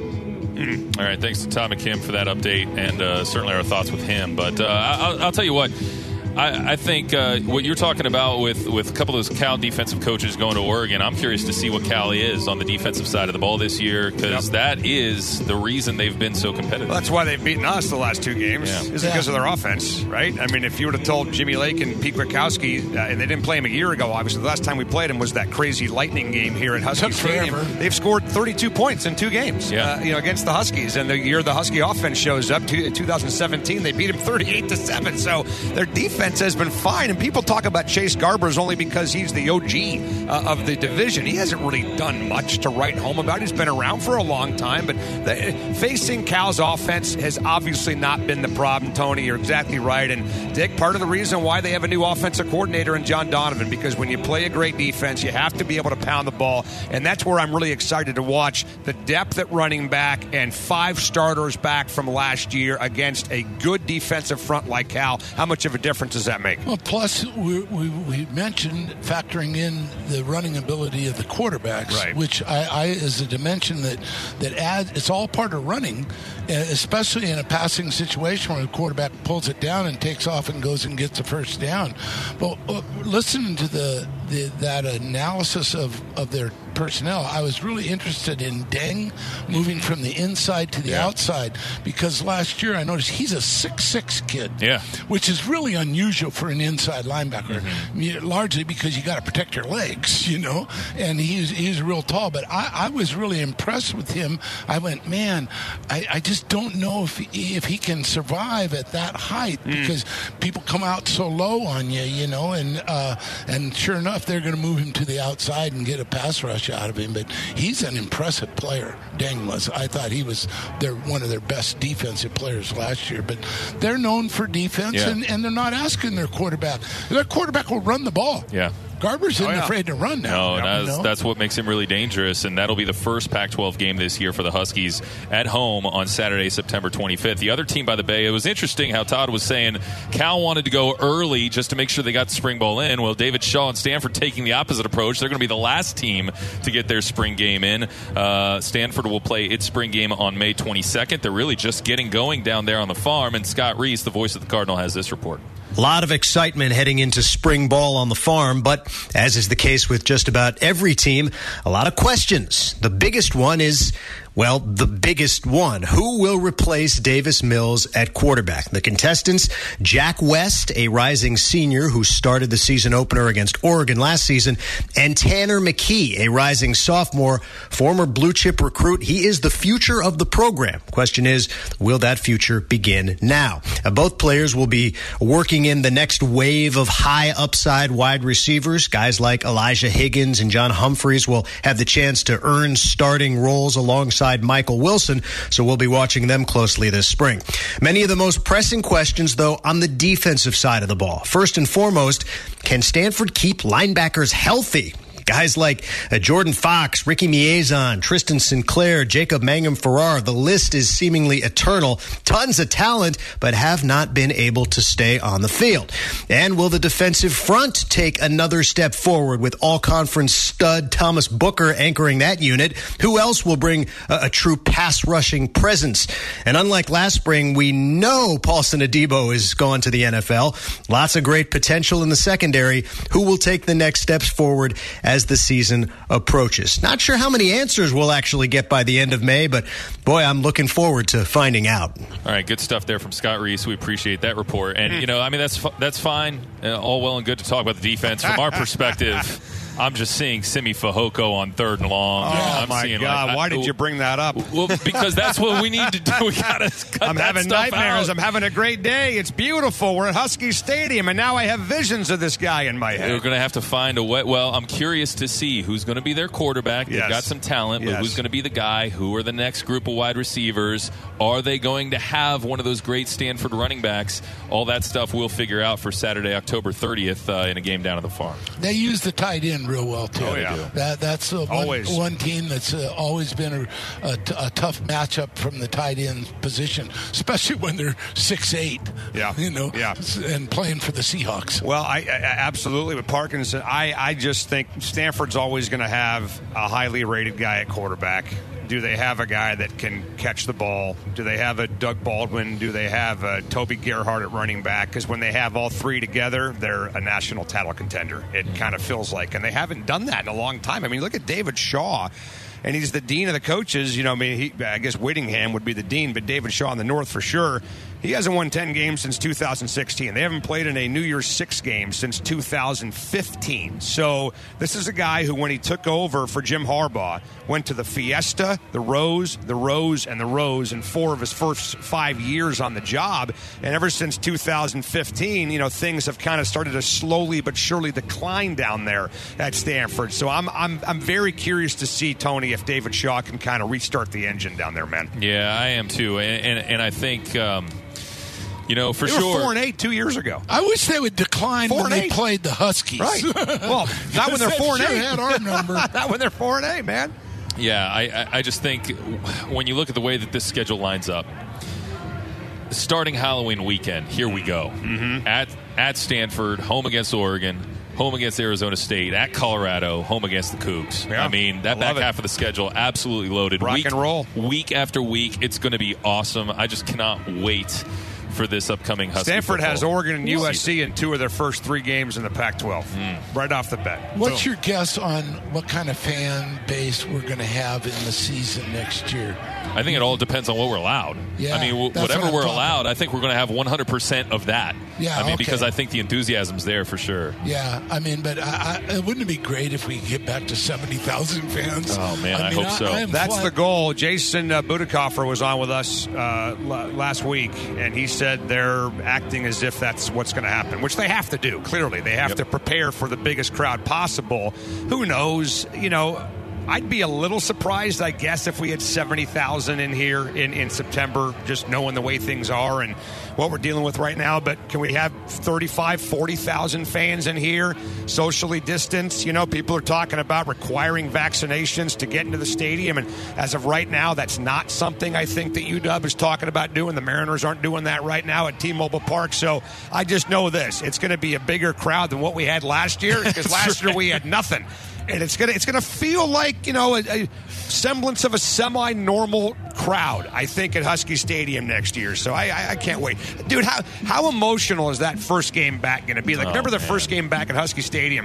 All right, thanks to Tom McKim for that update, and certainly our thoughts with him. But I'll tell you what. I think what you're talking about with a couple of those Cal defensive coaches going to Oregon, I'm curious to see what Cal is on the defensive side of the ball this year, because that is the reason they've been so competitive. Well, that's why they've beaten us the last 2 games, is because of their offense, right? I mean, if you would have told Jimmy Lake and Pete Kwiatkowski, and they didn't play him a year ago, obviously the last time we played him was that crazy lightning game here at Husky Stadium. They've scored 32 points in 2 games against the Huskies, and the year the Husky offense shows up, 2017, they beat him 38-7, so their defense has been fine, and people talk about Chase Garbers only because he's the OG of the division. He hasn't really done much to write home about. He's been around for a long time, but facing Cal's offense has obviously not been the problem, Tony. You're exactly right, and Dick, part of the reason why they have a new offensive coordinator in John Donovan, because when you play a great defense, you have to be able to pound the ball, and that's where I'm really excited to watch the depth at running back and 5 starters back from last year against a good defensive front like Cal. How much of a difference does that make? Well, plus we mentioned factoring in the running ability of the quarterbacks, right, which I is a dimension that adds. It's all part of running, especially in a passing situation where the quarterback pulls it down and takes off and goes and gets a first down. But listening to that analysis of their personnel, I was really interested in Deng moving from the inside to the outside, because last year I noticed he's a 6'6" kid, which is really unusual for an inside linebacker, largely because you got to protect your legs, and he's real tall. But I was really impressed with him. I went, man, I just don't know if he can survive at that height, because people come out so low on you, and sure enough, they're going to move him to the outside and get a pass rush out of him. But he's an impressive player. Deng was. I thought he was one of their best defensive players last year. But they're known for defense, and they're not asking their quarterback. Their quarterback will run the ball. Yeah. Garbers isn't afraid to run now. No, that's what makes him really dangerous, and that'll be the first Pac-12 game this year for the Huskies at home on Saturday, September 25th. The other team by the Bay, it was interesting how Todd was saying Cal wanted to go early just to make sure they got the spring ball in. Well, David Shaw and Stanford taking the opposite approach. They're going to be the last team to get their spring game in. Stanford will play its spring game on May 22nd. They're really just getting going down there on the farm, and Scott Reese, the voice of the Cardinal, has this report. A lot of excitement heading into spring ball on the farm, but as is the case with just about every team, a lot of questions. The biggest one is, Well, the biggest one. Who will replace Davis Mills at quarterback? The contestants, Jack West, a rising senior who started the season opener against Oregon last season, and Tanner McKee, a rising sophomore, former blue chip recruit. He is the future of the program. Question is, will that future begin now? Both players will be working in the next wave of high upside wide receivers. Guys like Elijah Higgins and John Humphreys will have the chance to earn starting roles alongside Michael Wilson, so we'll be watching them closely this spring. Many of the most pressing questions, though, on the defensive side of the ball. First and foremost, can Stanford keep linebackers healthy? Guys like Jordan Fox, Ricky Miezan, Tristan Sinclair, Jacob Mangum-Farrar, the list is seemingly eternal. Tons of talent, but have not been able to stay on the field. And will the defensive front take another step forward with all-conference stud Thomas Booker anchoring that unit? Who else will bring a true pass-rushing presence? And unlike last spring, we know Paulson Adebo is gone to the NFL. Lots of great potential in the secondary. Who will take the next steps forward as the season approaches? Not sure how many answers we'll actually get by the end of May, but boy, I'm looking forward to finding out. All right, good stuff there from Scott Reese. We appreciate that report. And, that's fine. All well and good to talk about the defense. From our perspective, I'm just seeing Simi Fehoko on 3rd and long. Oh, my God. Why did you bring that up? Well, because that's what we need to do. We got to cut I'm having nightmares. out. I'm having a great day. It's beautiful. We're at Husky Stadium, and now I have visions of this guy in my head. We're going to have to find a way. Well, I'm curious to see who's going to be their quarterback. They've got some talent, but who's going to be the guy? Who are the next group of wide receivers? Are they going to have one of those great Stanford running backs? All that stuff we'll figure out for Saturday, October 30th in a game down at the Farm. They use the tight end real well, too. Oh, yeah. That's one team that's always been a tough matchup from the tight end position, especially when they're 6'8", and playing for the Seahawks. Well, I absolutely. With Parkinson, I just think Stanford's always going to have a highly rated guy at quarterback. Do they have a guy that can catch the ball? Do they have a Doug Baldwin? Do they have a Toby Gerhart at running back? Because when they have all three together, they're a national title contender. It kind of feels like. And they haven't done that in a long time. I mean, look at David Shaw. And he's the dean of the coaches. I guess Whittingham would be the dean, but David Shaw in the North for sure. He hasn't won 10 games since 2016. They haven't played in a New Year's Six game since 2015. So this is a guy who, when he took over for Jim Harbaugh, went to the Fiesta, the Rose, and the Rose in 4 of his first 5 years on the job. And ever since 2015, things have kind of started to slowly but surely decline down there at Stanford. So I'm very curious to see, Tony, if David Shaw can kind of restart the engine down there, man. Yeah, I am too. And I think... for they were sure. 4-8 2 years ago. I wish they would decline when they played the Huskies. Right. Well, not when they're 4-8. Sure had our number. Not when they're 4-8, man. Yeah, I just think when you look at the way that this schedule lines up, starting Halloween weekend, here we go. Mm-hmm. At Stanford, home against Oregon, home against Arizona State, at Colorado, home against the Cougs. Yeah, I mean, that back half of the schedule, absolutely loaded. Rock and roll. Week after week, it's going to be awesome. I just cannot wait for this upcoming Husky Stanford football has Oregon and USC season. in 2 of their first 3 games in the Pac-12. Right off the bat. What's your guess on what kind of fan base we're going to have in the season next year? I think it all depends on what we're allowed. Yeah, I mean, whatever we're allowed, I think we're going to have 100% of that. Yeah, I mean, because I think the enthusiasm's there for sure. Yeah, I mean, but wouldn't it be great if we could get back to 70,000 fans? Oh, man, I hope so. That's the goal. Jason Budakoffer was on with us last week, and he said they're acting as if that's what's going to happen, which they have to do, clearly. They have to prepare for the biggest crowd possible. Who knows? I'd be a little surprised, I guess, if we had 70,000 in here in September, just knowing the way things are and what we're dealing with right now. But can we have 35, 40,000 fans in here, socially distanced? People are talking about requiring vaccinations to get into the stadium. And as of right now, that's not something I think that UW is talking about doing. The Mariners aren't doing that right now at T-Mobile Park. So I just know this. It's going to be a bigger crowd than what we had last year, because last year we had nothing. And it's gonna feel like, a semblance of a semi-normal crowd, I think, at Husky Stadium next year. So I can't wait. Dude, how emotional is that first game back going to be? Like, remember the first game back at Husky Stadium?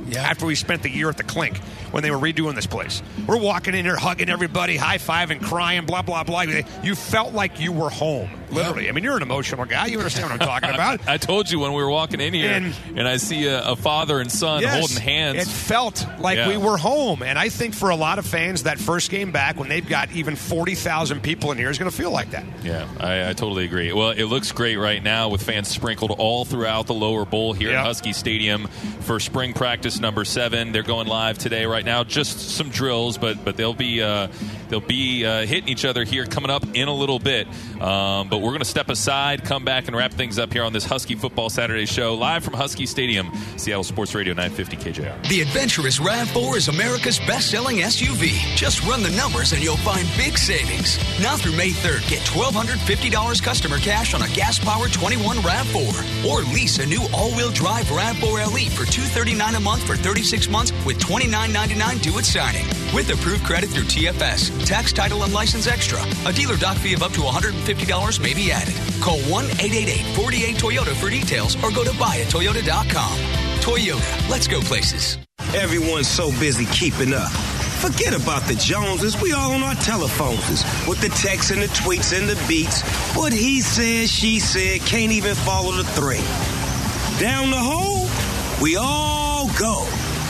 after we spent the year at the Clink when they were redoing this place. We're walking in here, hugging everybody, high-fiving, crying, blah, blah, blah. You felt like you were home, literally. I mean, you're an emotional guy. You understand what I'm talking about. I told you when we were walking in here, and I see a father and son holding hands. It felt like we were home. And I think for a lot of fans, that first game back, when they've got even 40,000 people in here, is going to feel like that. Yeah, I totally agree. Well, it looks great right now with fans sprinkled all throughout the lower bowl here at Husky Stadium for spring practice number 7. They're going live today right now. Just some drills, but they'll be hitting each other here coming up in a little bit. But we're going to step aside, come back, and wrap things up here on this Husky Football Saturday show, live from Husky Stadium, Seattle Sports Radio 950 KJR. The adventurous RAV4 is America's best-selling SUV. Just run the numbers and you'll find big savings. Now through May 3rd, get $1,250 customer cash on a gas-powered 21 RAV4. Or lease a new all-wheel drive RAV4 LE for $239 a month for 36 months with $29.99 due at signing. With approved credit through TFS, tax, title, and license extra. A dealer doc fee of up to $150 may be added. Call 1-888-48-TOYOTA for details or go to buyatoyota.com. Toyota, let's go places. Everyone's so busy keeping up. Forget about the Joneses. We all on our telephones with the texts and the tweets and the beats. What he said, she said, can't even follow the thread. Down the hole, we all go.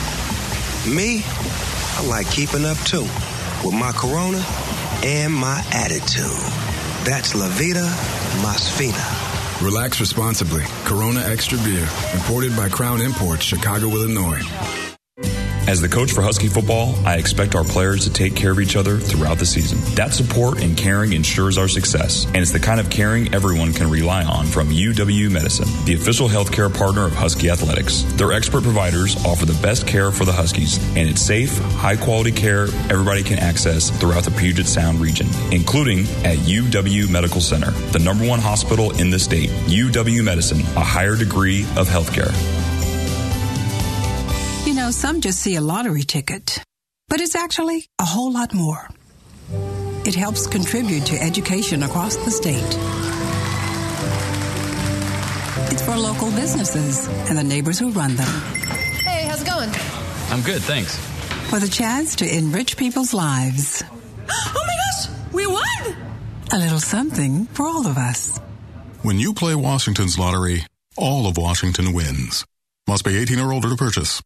Me, I like keeping up too, with my Corona and my attitude. That's La Vida Más Fina. Relax responsibly. Corona Extra Beer. Imported by Crown Imports, Chicago, Illinois. As the coach for Husky football, I expect our players to take care of each other throughout the season. That support and caring ensures our success, and it's the kind of caring everyone can rely on from UW Medicine, the official healthcare partner of Husky Athletics. Their expert providers offer the best care for the Huskies, and it's safe, high-quality care everybody can access throughout the Puget Sound region, including at UW Medical Center, the #1 hospital in the state. UW Medicine, a higher degree of healthcare. You know, some just see a lottery ticket, but it's actually a whole lot more. It helps contribute to education across the state. It's for local businesses and the neighbors who run them. Hey, how's it going? I'm good, thanks. For the chance to enrich people's lives. Oh my gosh, we won! A little something for all of us. When you play Washington's lottery, all of Washington wins. Must be 18 or older to purchase.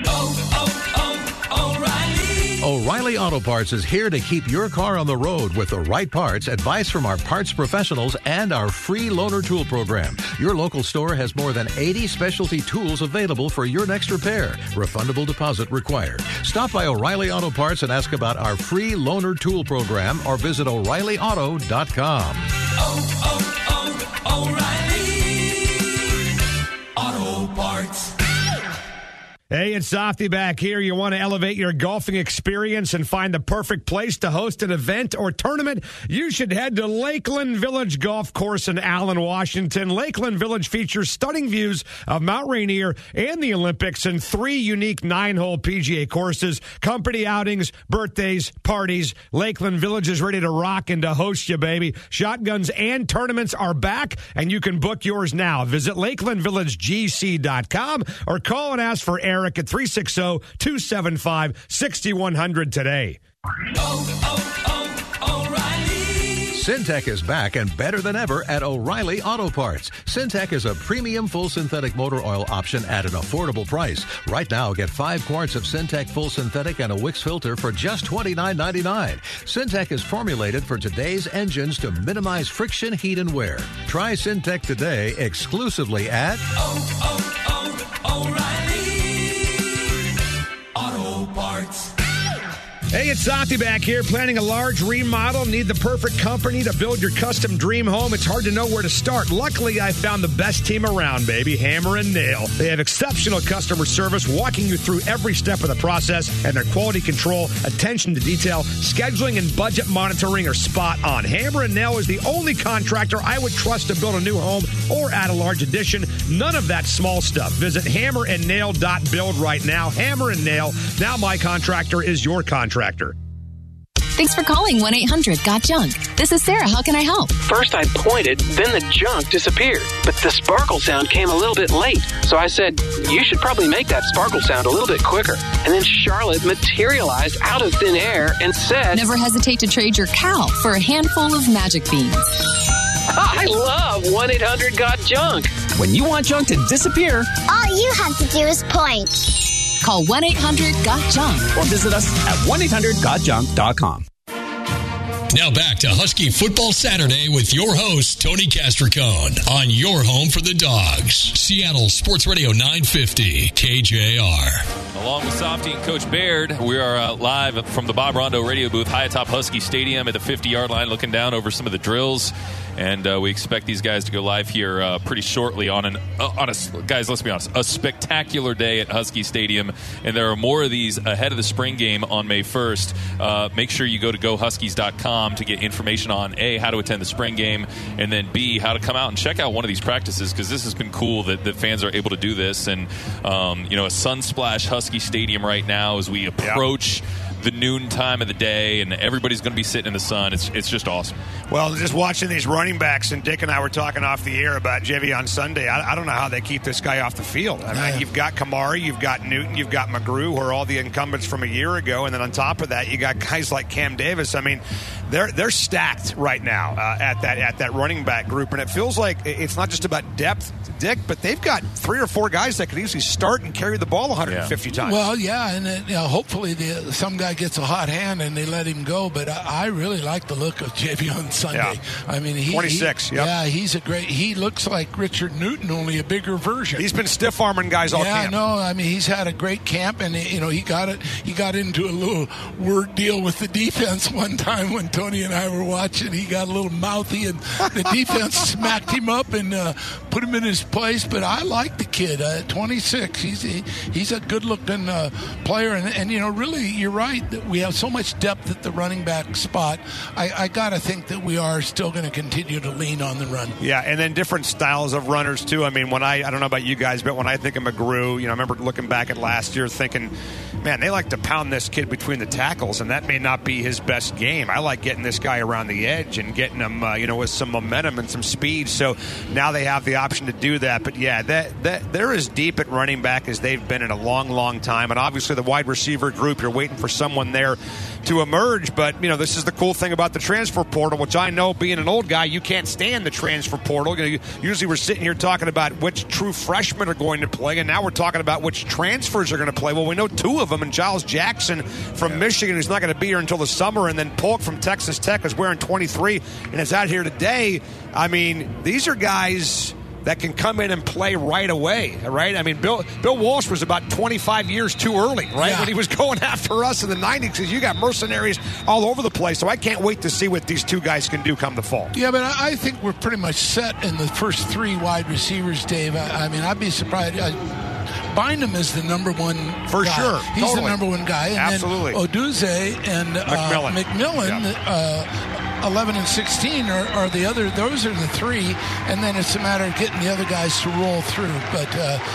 O'Reilly Auto Parts is here to keep your car on the road with the right parts, advice from our parts professionals, and our free loaner tool program. Your local store has more than 80 specialty tools available for your next repair. Refundable deposit required. Stop by O'Reilly Auto Parts and ask about our free loaner tool program or visit O'ReillyAuto.com. O'Reilly Auto Parts. Hey, it's Softy back here. You want to elevate your golfing experience and find the perfect place to host an event or tournament? You should head to Lakeland Village Golf Course in Allen, Washington. Lakeland Village features stunning views of Mount Rainier and the Olympics and 3 unique 9-hole PGA courses, company outings, birthdays, parties. Lakeland Village is ready to rock and to host you, baby. Shotguns and tournaments are back, and you can book yours now. Visit LakelandVillageGC.com or call and ask for Eric at 360-275-6100 today. Syntec is back and better than ever at O'Reilly Auto Parts. Syntec is a premium full synthetic motor oil option at an affordable price. Right now, get 5 quarts of Syntec full synthetic and a Wix filter for just $29.99. Syntec is formulated for today's engines to minimize friction, heat, and wear. Try Syntec today exclusively at O'Reilly Auto Parts. Hey, it's Softy back here. Planning a large remodel? Need the perfect company to build your custom dream home? It's hard to know where to start. Luckily, I found the best team around, baby. Hammer and Nail. They have exceptional customer service, walking you through every step of the process, and their quality control, attention to detail, scheduling, and budget monitoring are spot on. Hammer and Nail is the only contractor I would trust to build a new home or add a large addition. None of that small stuff. Visit hammerandnail.build right now. Hammer and Nail. Now my contractor is your contractor. Thanks for calling 1-800-GOT-JUNK. This is Sarah. How can I help? First I pointed, then the junk disappeared. But the sparkle sound came a little bit late. So I said, you should probably make that sparkle sound a little bit quicker. And then Charlotte materialized out of thin air and said, never hesitate to trade your cow for a handful of magic beans. I love 1-800-GOT-JUNK. When you want junk to disappear, all you have to do is point. Call 1-800-GOT-JUNK or visit us at 1-800-GOT-JUNK.com. Now back to Husky Football Saturday with your host, Tony Castricone, on your home for the Dogs. Seattle Sports Radio 950, KJR. Along with Softy and Coach Baird, we are live from the Bob Rondo radio booth high atop Husky Stadium at the 50-yard line, looking down over some of the drills. And we expect these guys to go live here pretty shortly on guys, let's be honest, a spectacular day at Husky Stadium. And there are more of these ahead of the spring game on May 1st. Make sure you go to GoHuskies.com to get information on A, how to attend the spring game, and then B, how to come out and check out one of these practices, because this has been cool that fans are able to do this. And, a Sunsplash Husky Stadium right now as we approach the noon time of the day, and everybody's going to be sitting in the sun. It's just awesome. Well, just watching these running backs, and Dick and I were talking off the air about Javion Sunday. I don't know how they keep this guy off the field. I mean, you've got Kamari, you've got Newton, you've got McGrew, who are all the incumbents from a year ago, and then on top of that, you got guys like Cam Davis. I mean, they're stacked right now at that running back group, and it feels like it's not just about depth, Dick, but they've got 3 or 4 guys that could easily start and carry the ball 150 times. Well, yeah, and hopefully some guy gets a hot hand and they let him go. But I really like the look of Javion Sunday. Yeah. I mean, 26. He's a great. He looks like Richard Newton, only a bigger version. He's been stiff arming guys all camp. Yeah, no, I mean he's had a great camp, and he got into a little word deal with the defense one time when Tony and I were watching. He got a little mouthy, and the defense smacked him up and put him in his place. But I like the kid. 26. He's a good-looking player, and really, you're right that we have so much depth at the running back spot. I got to think that we are still going to continue to lean on the run. Yeah, and then different styles of runners too. I mean, I don't know about you guys, but when I think of McGrew, I remember looking back at last year thinking, man, they like to pound this kid between the tackles, and that may not be his best game. I like getting this guy around the edge and getting him, with some momentum and some speed. So now they have the option to do that. But yeah, that they're as deep at running back as they've been in a long, long time. And obviously the wide receiver group, you're waiting for someone there to emerge. But, this is the cool thing about the transfer portal, which I know, being an old guy, you can't stand the transfer portal. Usually we're sitting here talking about which true freshmen are going to play, and now we're talking about which transfers are going to play. Well, we know 2 of them, and Giles Jackson from Michigan, who's not going to be here until the summer, and then Polk from Texas Tech is wearing 23 and is out here today. I mean, these are guys that can come in and play right away, right? I mean, Bill Walsh was about 25 years too early, right? Yeah. When he was going after us in the 90s, because you got mercenaries all over the place. So I can't wait to see what these 2 guys can do come the fall. Yeah, but I think we're pretty much set in the first 3 wide receivers, Dave. I mean, I'd be surprised. Bynum is the number one for guy. Sure. He's totally. the number one guy. And absolutely. Then Odunze and McMillan 11 and 16 are the other. Those are the 3, and then it's a matter of getting the other guys to roll through. But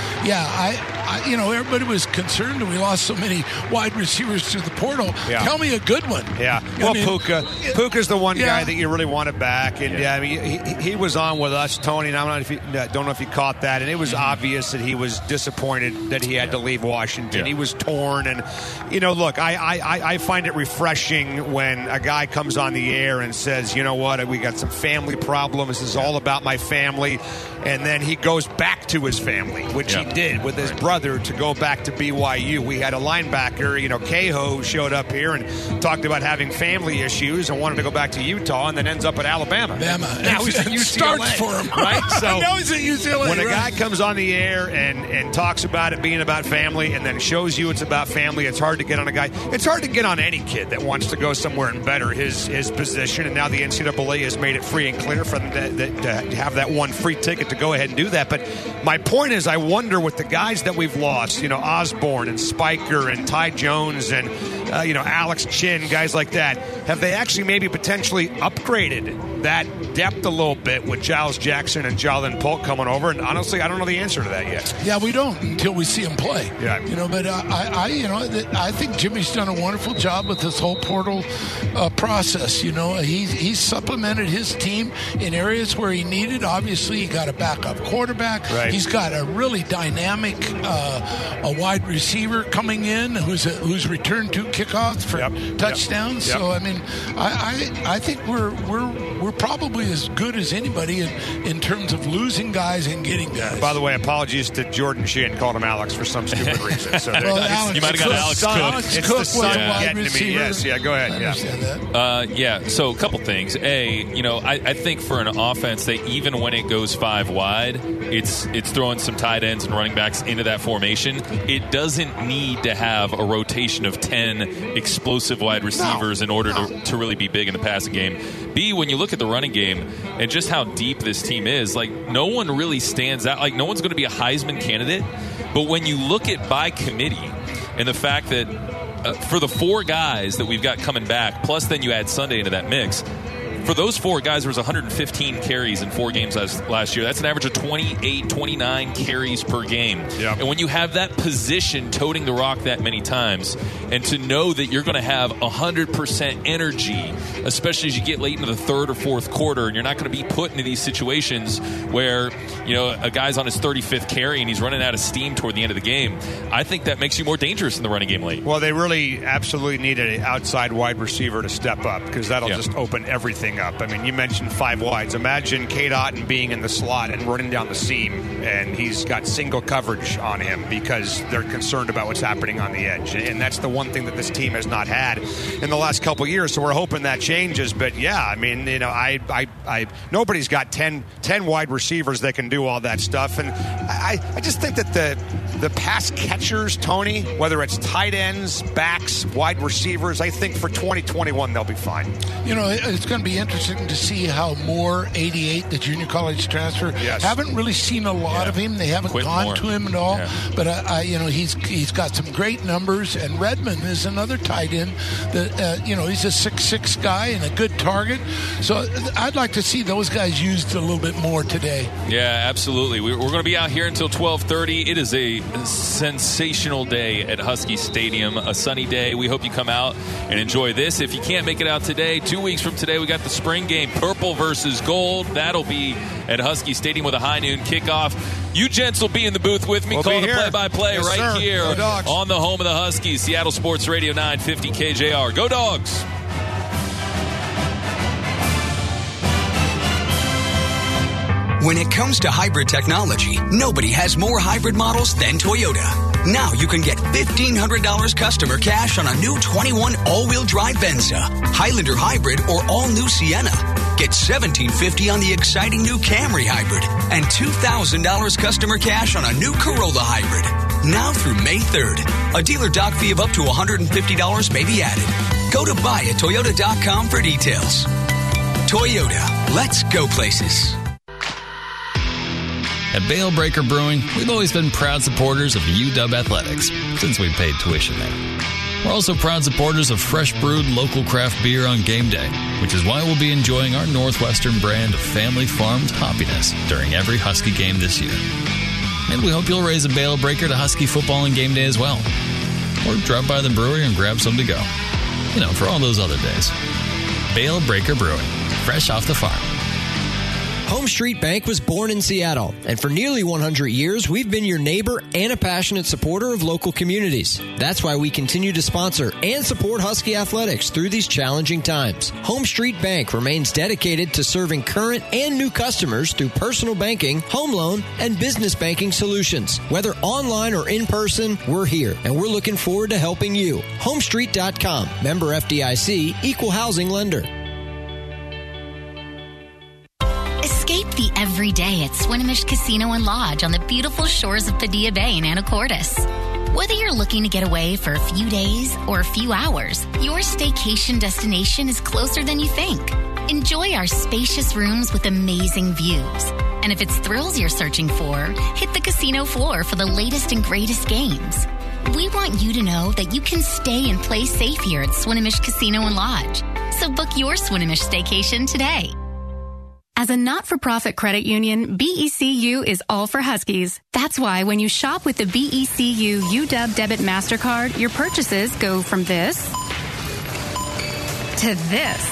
everybody was concerned that we lost so many wide receivers to the portal. Yeah. Tell me a good one. Yeah. Puka's the one guy that you really wanted back, and I mean he was on with us, Tony. And I don't know if you caught that, and it was obvious that he was disappointed that he had to leave Washington. Yeah. He was torn, and look, I find it refreshing when a guy comes on the air and says, you know what, we got some family problems. This is all about my family. And then he goes back to his family, which he did with his brother to go back to BYU. We had a linebacker, Cahoe showed up here and talked about having family issues and wanted to go back to Utah, and then ends up at Alabama. Now he's at UCLA. Starts for him. Right? So now he's at UCLA. When a guy comes on the air and talks about it being about family and then shows you it's about family, it's hard to get on a guy. It's hard to get on any kid that wants to go somewhere and better his position. And now the NCAA has made it free and clear for them to have that one free ticket to go ahead and do that. But my point is, I wonder with the guys that we've lost, Osborne and Spiker and Ty Jones and, Alex Chin, guys like that, have they actually maybe potentially upgraded that depth a little bit with Giles Jackson and Jalen Polk coming over? And honestly, I don't know the answer to that yet. Yeah, we don't until we see him play. Yeah. But I think Jimmy's done a wonderful job with this whole portal process. He's supplemented his team in areas where he needed. Obviously, he got a backup quarterback. Right. He's got a really dynamic a wide receiver coming in who's returned 2 kickoffs for touchdowns. Yep. So I think we're probably as good as anybody in terms of losing guys and getting guys. By the way, apologies to Jordan Sheehan, called him Alex for some stupid reason. So you might have got Alex Cook. Alex Cook was a wide receiver. Yes, go ahead. I understand that. So a couple things. I think for an offense, even when it goes 5 wide, it's throwing some tight ends and running backs into that formation. It doesn't need to have a rotation of 10 explosive wide receivers in order to really be big in the passing game. B, when you look at the running game and just how deep this team is, no one really stands out. No one's going to be a Heisman candidate. But when you look at by committee and the fact that for the 4 guys that we've got coming back, plus then you add Sunday into that mix, for those 4 guys, there was 115 carries in 4 games last year. That's an average of 28, 29 carries per game. Yep. And when you have that position toting the rock that many times, and to know that you're going to have 100% energy, especially as you get late into the 3rd or 4th quarter, and you're not going to be put into these situations where, a guy's on his 35th carry and he's running out of steam toward the end of the game, I think that makes you more dangerous in the running game late. Well, they really absolutely need an outside wide receiver to step up, because that'll just open everything up. I mean, you mentioned 5 wides. Imagine Cade Otton being in the slot and running down the seam, and he's got single coverage on him because they're concerned about what's happening on the edge. And that's the one thing that this team has not had in the last couple of years. So we're hoping that changes. But yeah, I mean, nobody's got 10 wide receivers that can do all that stuff. And I just think that the pass catchers, Tony, whether it's tight ends, backs, wide receivers, I think for 2021 they'll be fine. It's going to be interesting to see how Moore, 88, the junior college transfer, haven't really seen a lot of him. They haven't gone to him at all. Yeah. But he's got some great numbers. And Redmond is another tight end that he's a 6'6" guy and a good target. So I'd like to see those guys used a little bit more today. Yeah, absolutely. We're going to be out here until 12:30. It is a sensational day at Husky Stadium, a sunny day. We hope you come out and enjoy this. If you can't make it out today, 2 weeks from today, we got the spring game, purple versus gold. That'll be at Husky Stadium with a high noon kickoff. You gents will be in the booth with me. Call the play-by-play here on the home of the Huskies, Seattle Sports Radio 950 KJR. Go Dogs! When it comes to hybrid technology, nobody has more hybrid models than Toyota. Now you can get $1,500 customer cash on a new 21 all-wheel drive Venza, Highlander Hybrid, or all-new Sienna. Get $1,750 on the exciting new Camry Hybrid and $2,000 customer cash on a new Corolla Hybrid. Now through May 3rd. A dealer dock fee of up to $150 may be added. Go to buyatoyota.com for details. Toyota, let's go places. At Bale Breaker Brewing, we've always been proud supporters of UW Athletics since we paid tuition there. We're also proud supporters of fresh brewed local craft beer on game day, which is why we'll be enjoying our Northwestern brand of family farmed hoppiness during every Husky game this year. And we hope you'll raise a Bale Breaker to Husky football and game day as well. Or drop by the brewery and grab some to go. For all those other days. Bale Breaker Brewing, fresh off the farm. Home Street Bank was born in Seattle, and for nearly 100 years, we've been your neighbor and a passionate supporter of local communities. That's why we continue to sponsor and support Husky Athletics through these challenging times. Home Street Bank remains dedicated to serving current and new customers through personal banking, home loan, and business banking solutions. Whether online or in person, we're here, and we're looking forward to helping you. HomeStreet.com, member FDIC, equal housing lender. Escape the everyday at Swinomish Casino and Lodge on the beautiful shores of Padilla Bay in Anacortes. Whether you're looking to get away for a few days or a few hours, your staycation destination is closer than you think. Enjoy our spacious rooms with amazing views. And if it's thrills you're searching for, hit the casino floor for the latest and greatest games. We want you to know that you can stay and play safe here at Swinomish Casino and Lodge. So book your Swinomish staycation today. As a not-for-profit credit union, BECU is all for Huskies. That's why when you shop with the BECU UW Debit MasterCard, your purchases go from this to this.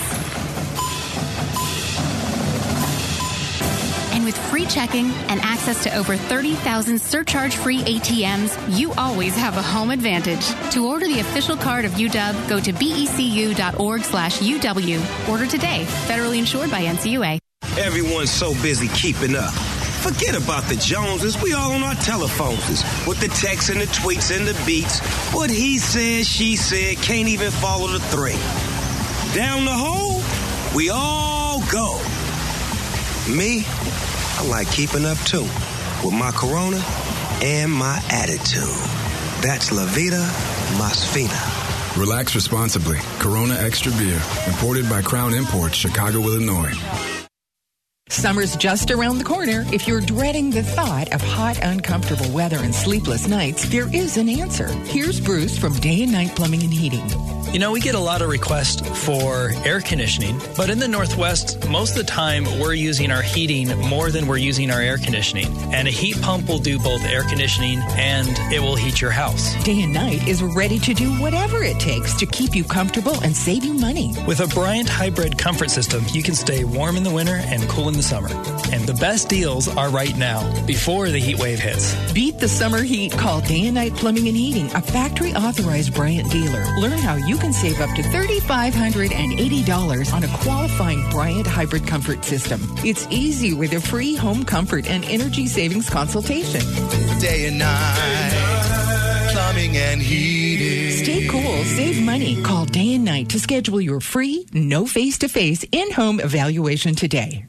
And with free checking and access to over 30,000 surcharge-free ATMs, you always have a home advantage. To order the official card of UW, go to becu.org/UW. Order today. Federally insured by NCUA. Everyone's so busy keeping up. Forget about the Joneses. We all on our telephones with the texts and the tweets and the beats. What he said, she said, can't even follow the thread. Down the hole, we all go. Me, I like keeping up too, with my Corona and my attitude. That's La Vida Más Fina. Relax responsibly. Corona Extra Beer. Imported by Crown Imports, Chicago, Illinois. Summer's just around the corner. If you're dreading the thought of hot, uncomfortable weather and sleepless nights, there is an answer. Here's Bruce from Day and Night Plumbing and Heating. You know, we get a lot of requests for air conditioning, but in the Northwest, most of the time we're using our heating more than we're using our air conditioning. And a heat pump will do both air conditioning and it will heat your house. Day and Night is ready to do whatever it takes to keep you comfortable and save you money. With a Bryant Hybrid Comfort System, you can stay warm in the winter and cool in the summer. And the best deals are right now, before the heat wave hits. Beat the summer heat. Call Day and Night Plumbing and Heating, a factory-authorized Bryant dealer. Learn how you can save up to $3,580 on a qualifying Bryant Hybrid Comfort System. It's easy with a free home comfort and energy savings consultation. Day and Night Plumbing and Heating. Stay cool, save money. Call Day and Night to schedule your free, no face-to-face, in-home evaluation today.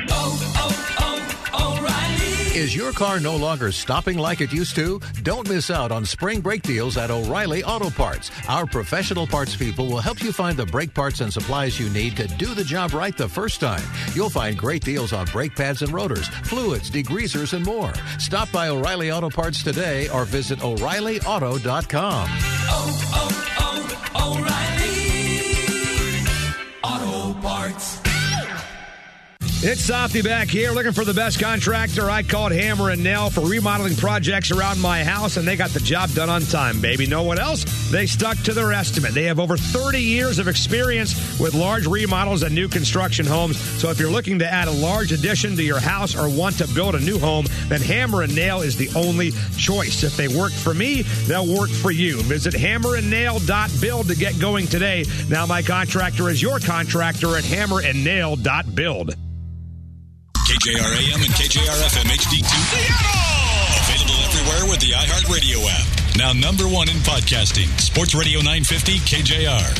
Is your car no longer stopping like it used to? Don't miss out on spring brake deals at O'Reilly Auto Parts. Our professional parts people will help you find the brake parts and supplies you need to do the job right the first time. You'll find great deals on brake pads and rotors, fluids, degreasers, and more. Stop by O'Reilly Auto Parts today or visit O'ReillyAuto.com. O'Reilly Auto Parts. It's Softy back here, looking for the best contractor. I called Hammer and Nail for remodeling projects around my house, and they got the job done on time, baby. Know what else? They stuck to their estimate. They have over 30 years of experience with large remodels and new construction homes. So if you're looking to add a large addition to your house or want to build a new home, then Hammer and Nail is the only choice. If they worked for me, they'll work for you. Visit hammerandnail.build to get going today. Now my contractor is your contractor at hammerandnail.build. KJR AM and KJR FM HD2 Seattle! Available everywhere with the iHeartRadio app. Now #1 in podcasting. Sports Radio 950 KJR.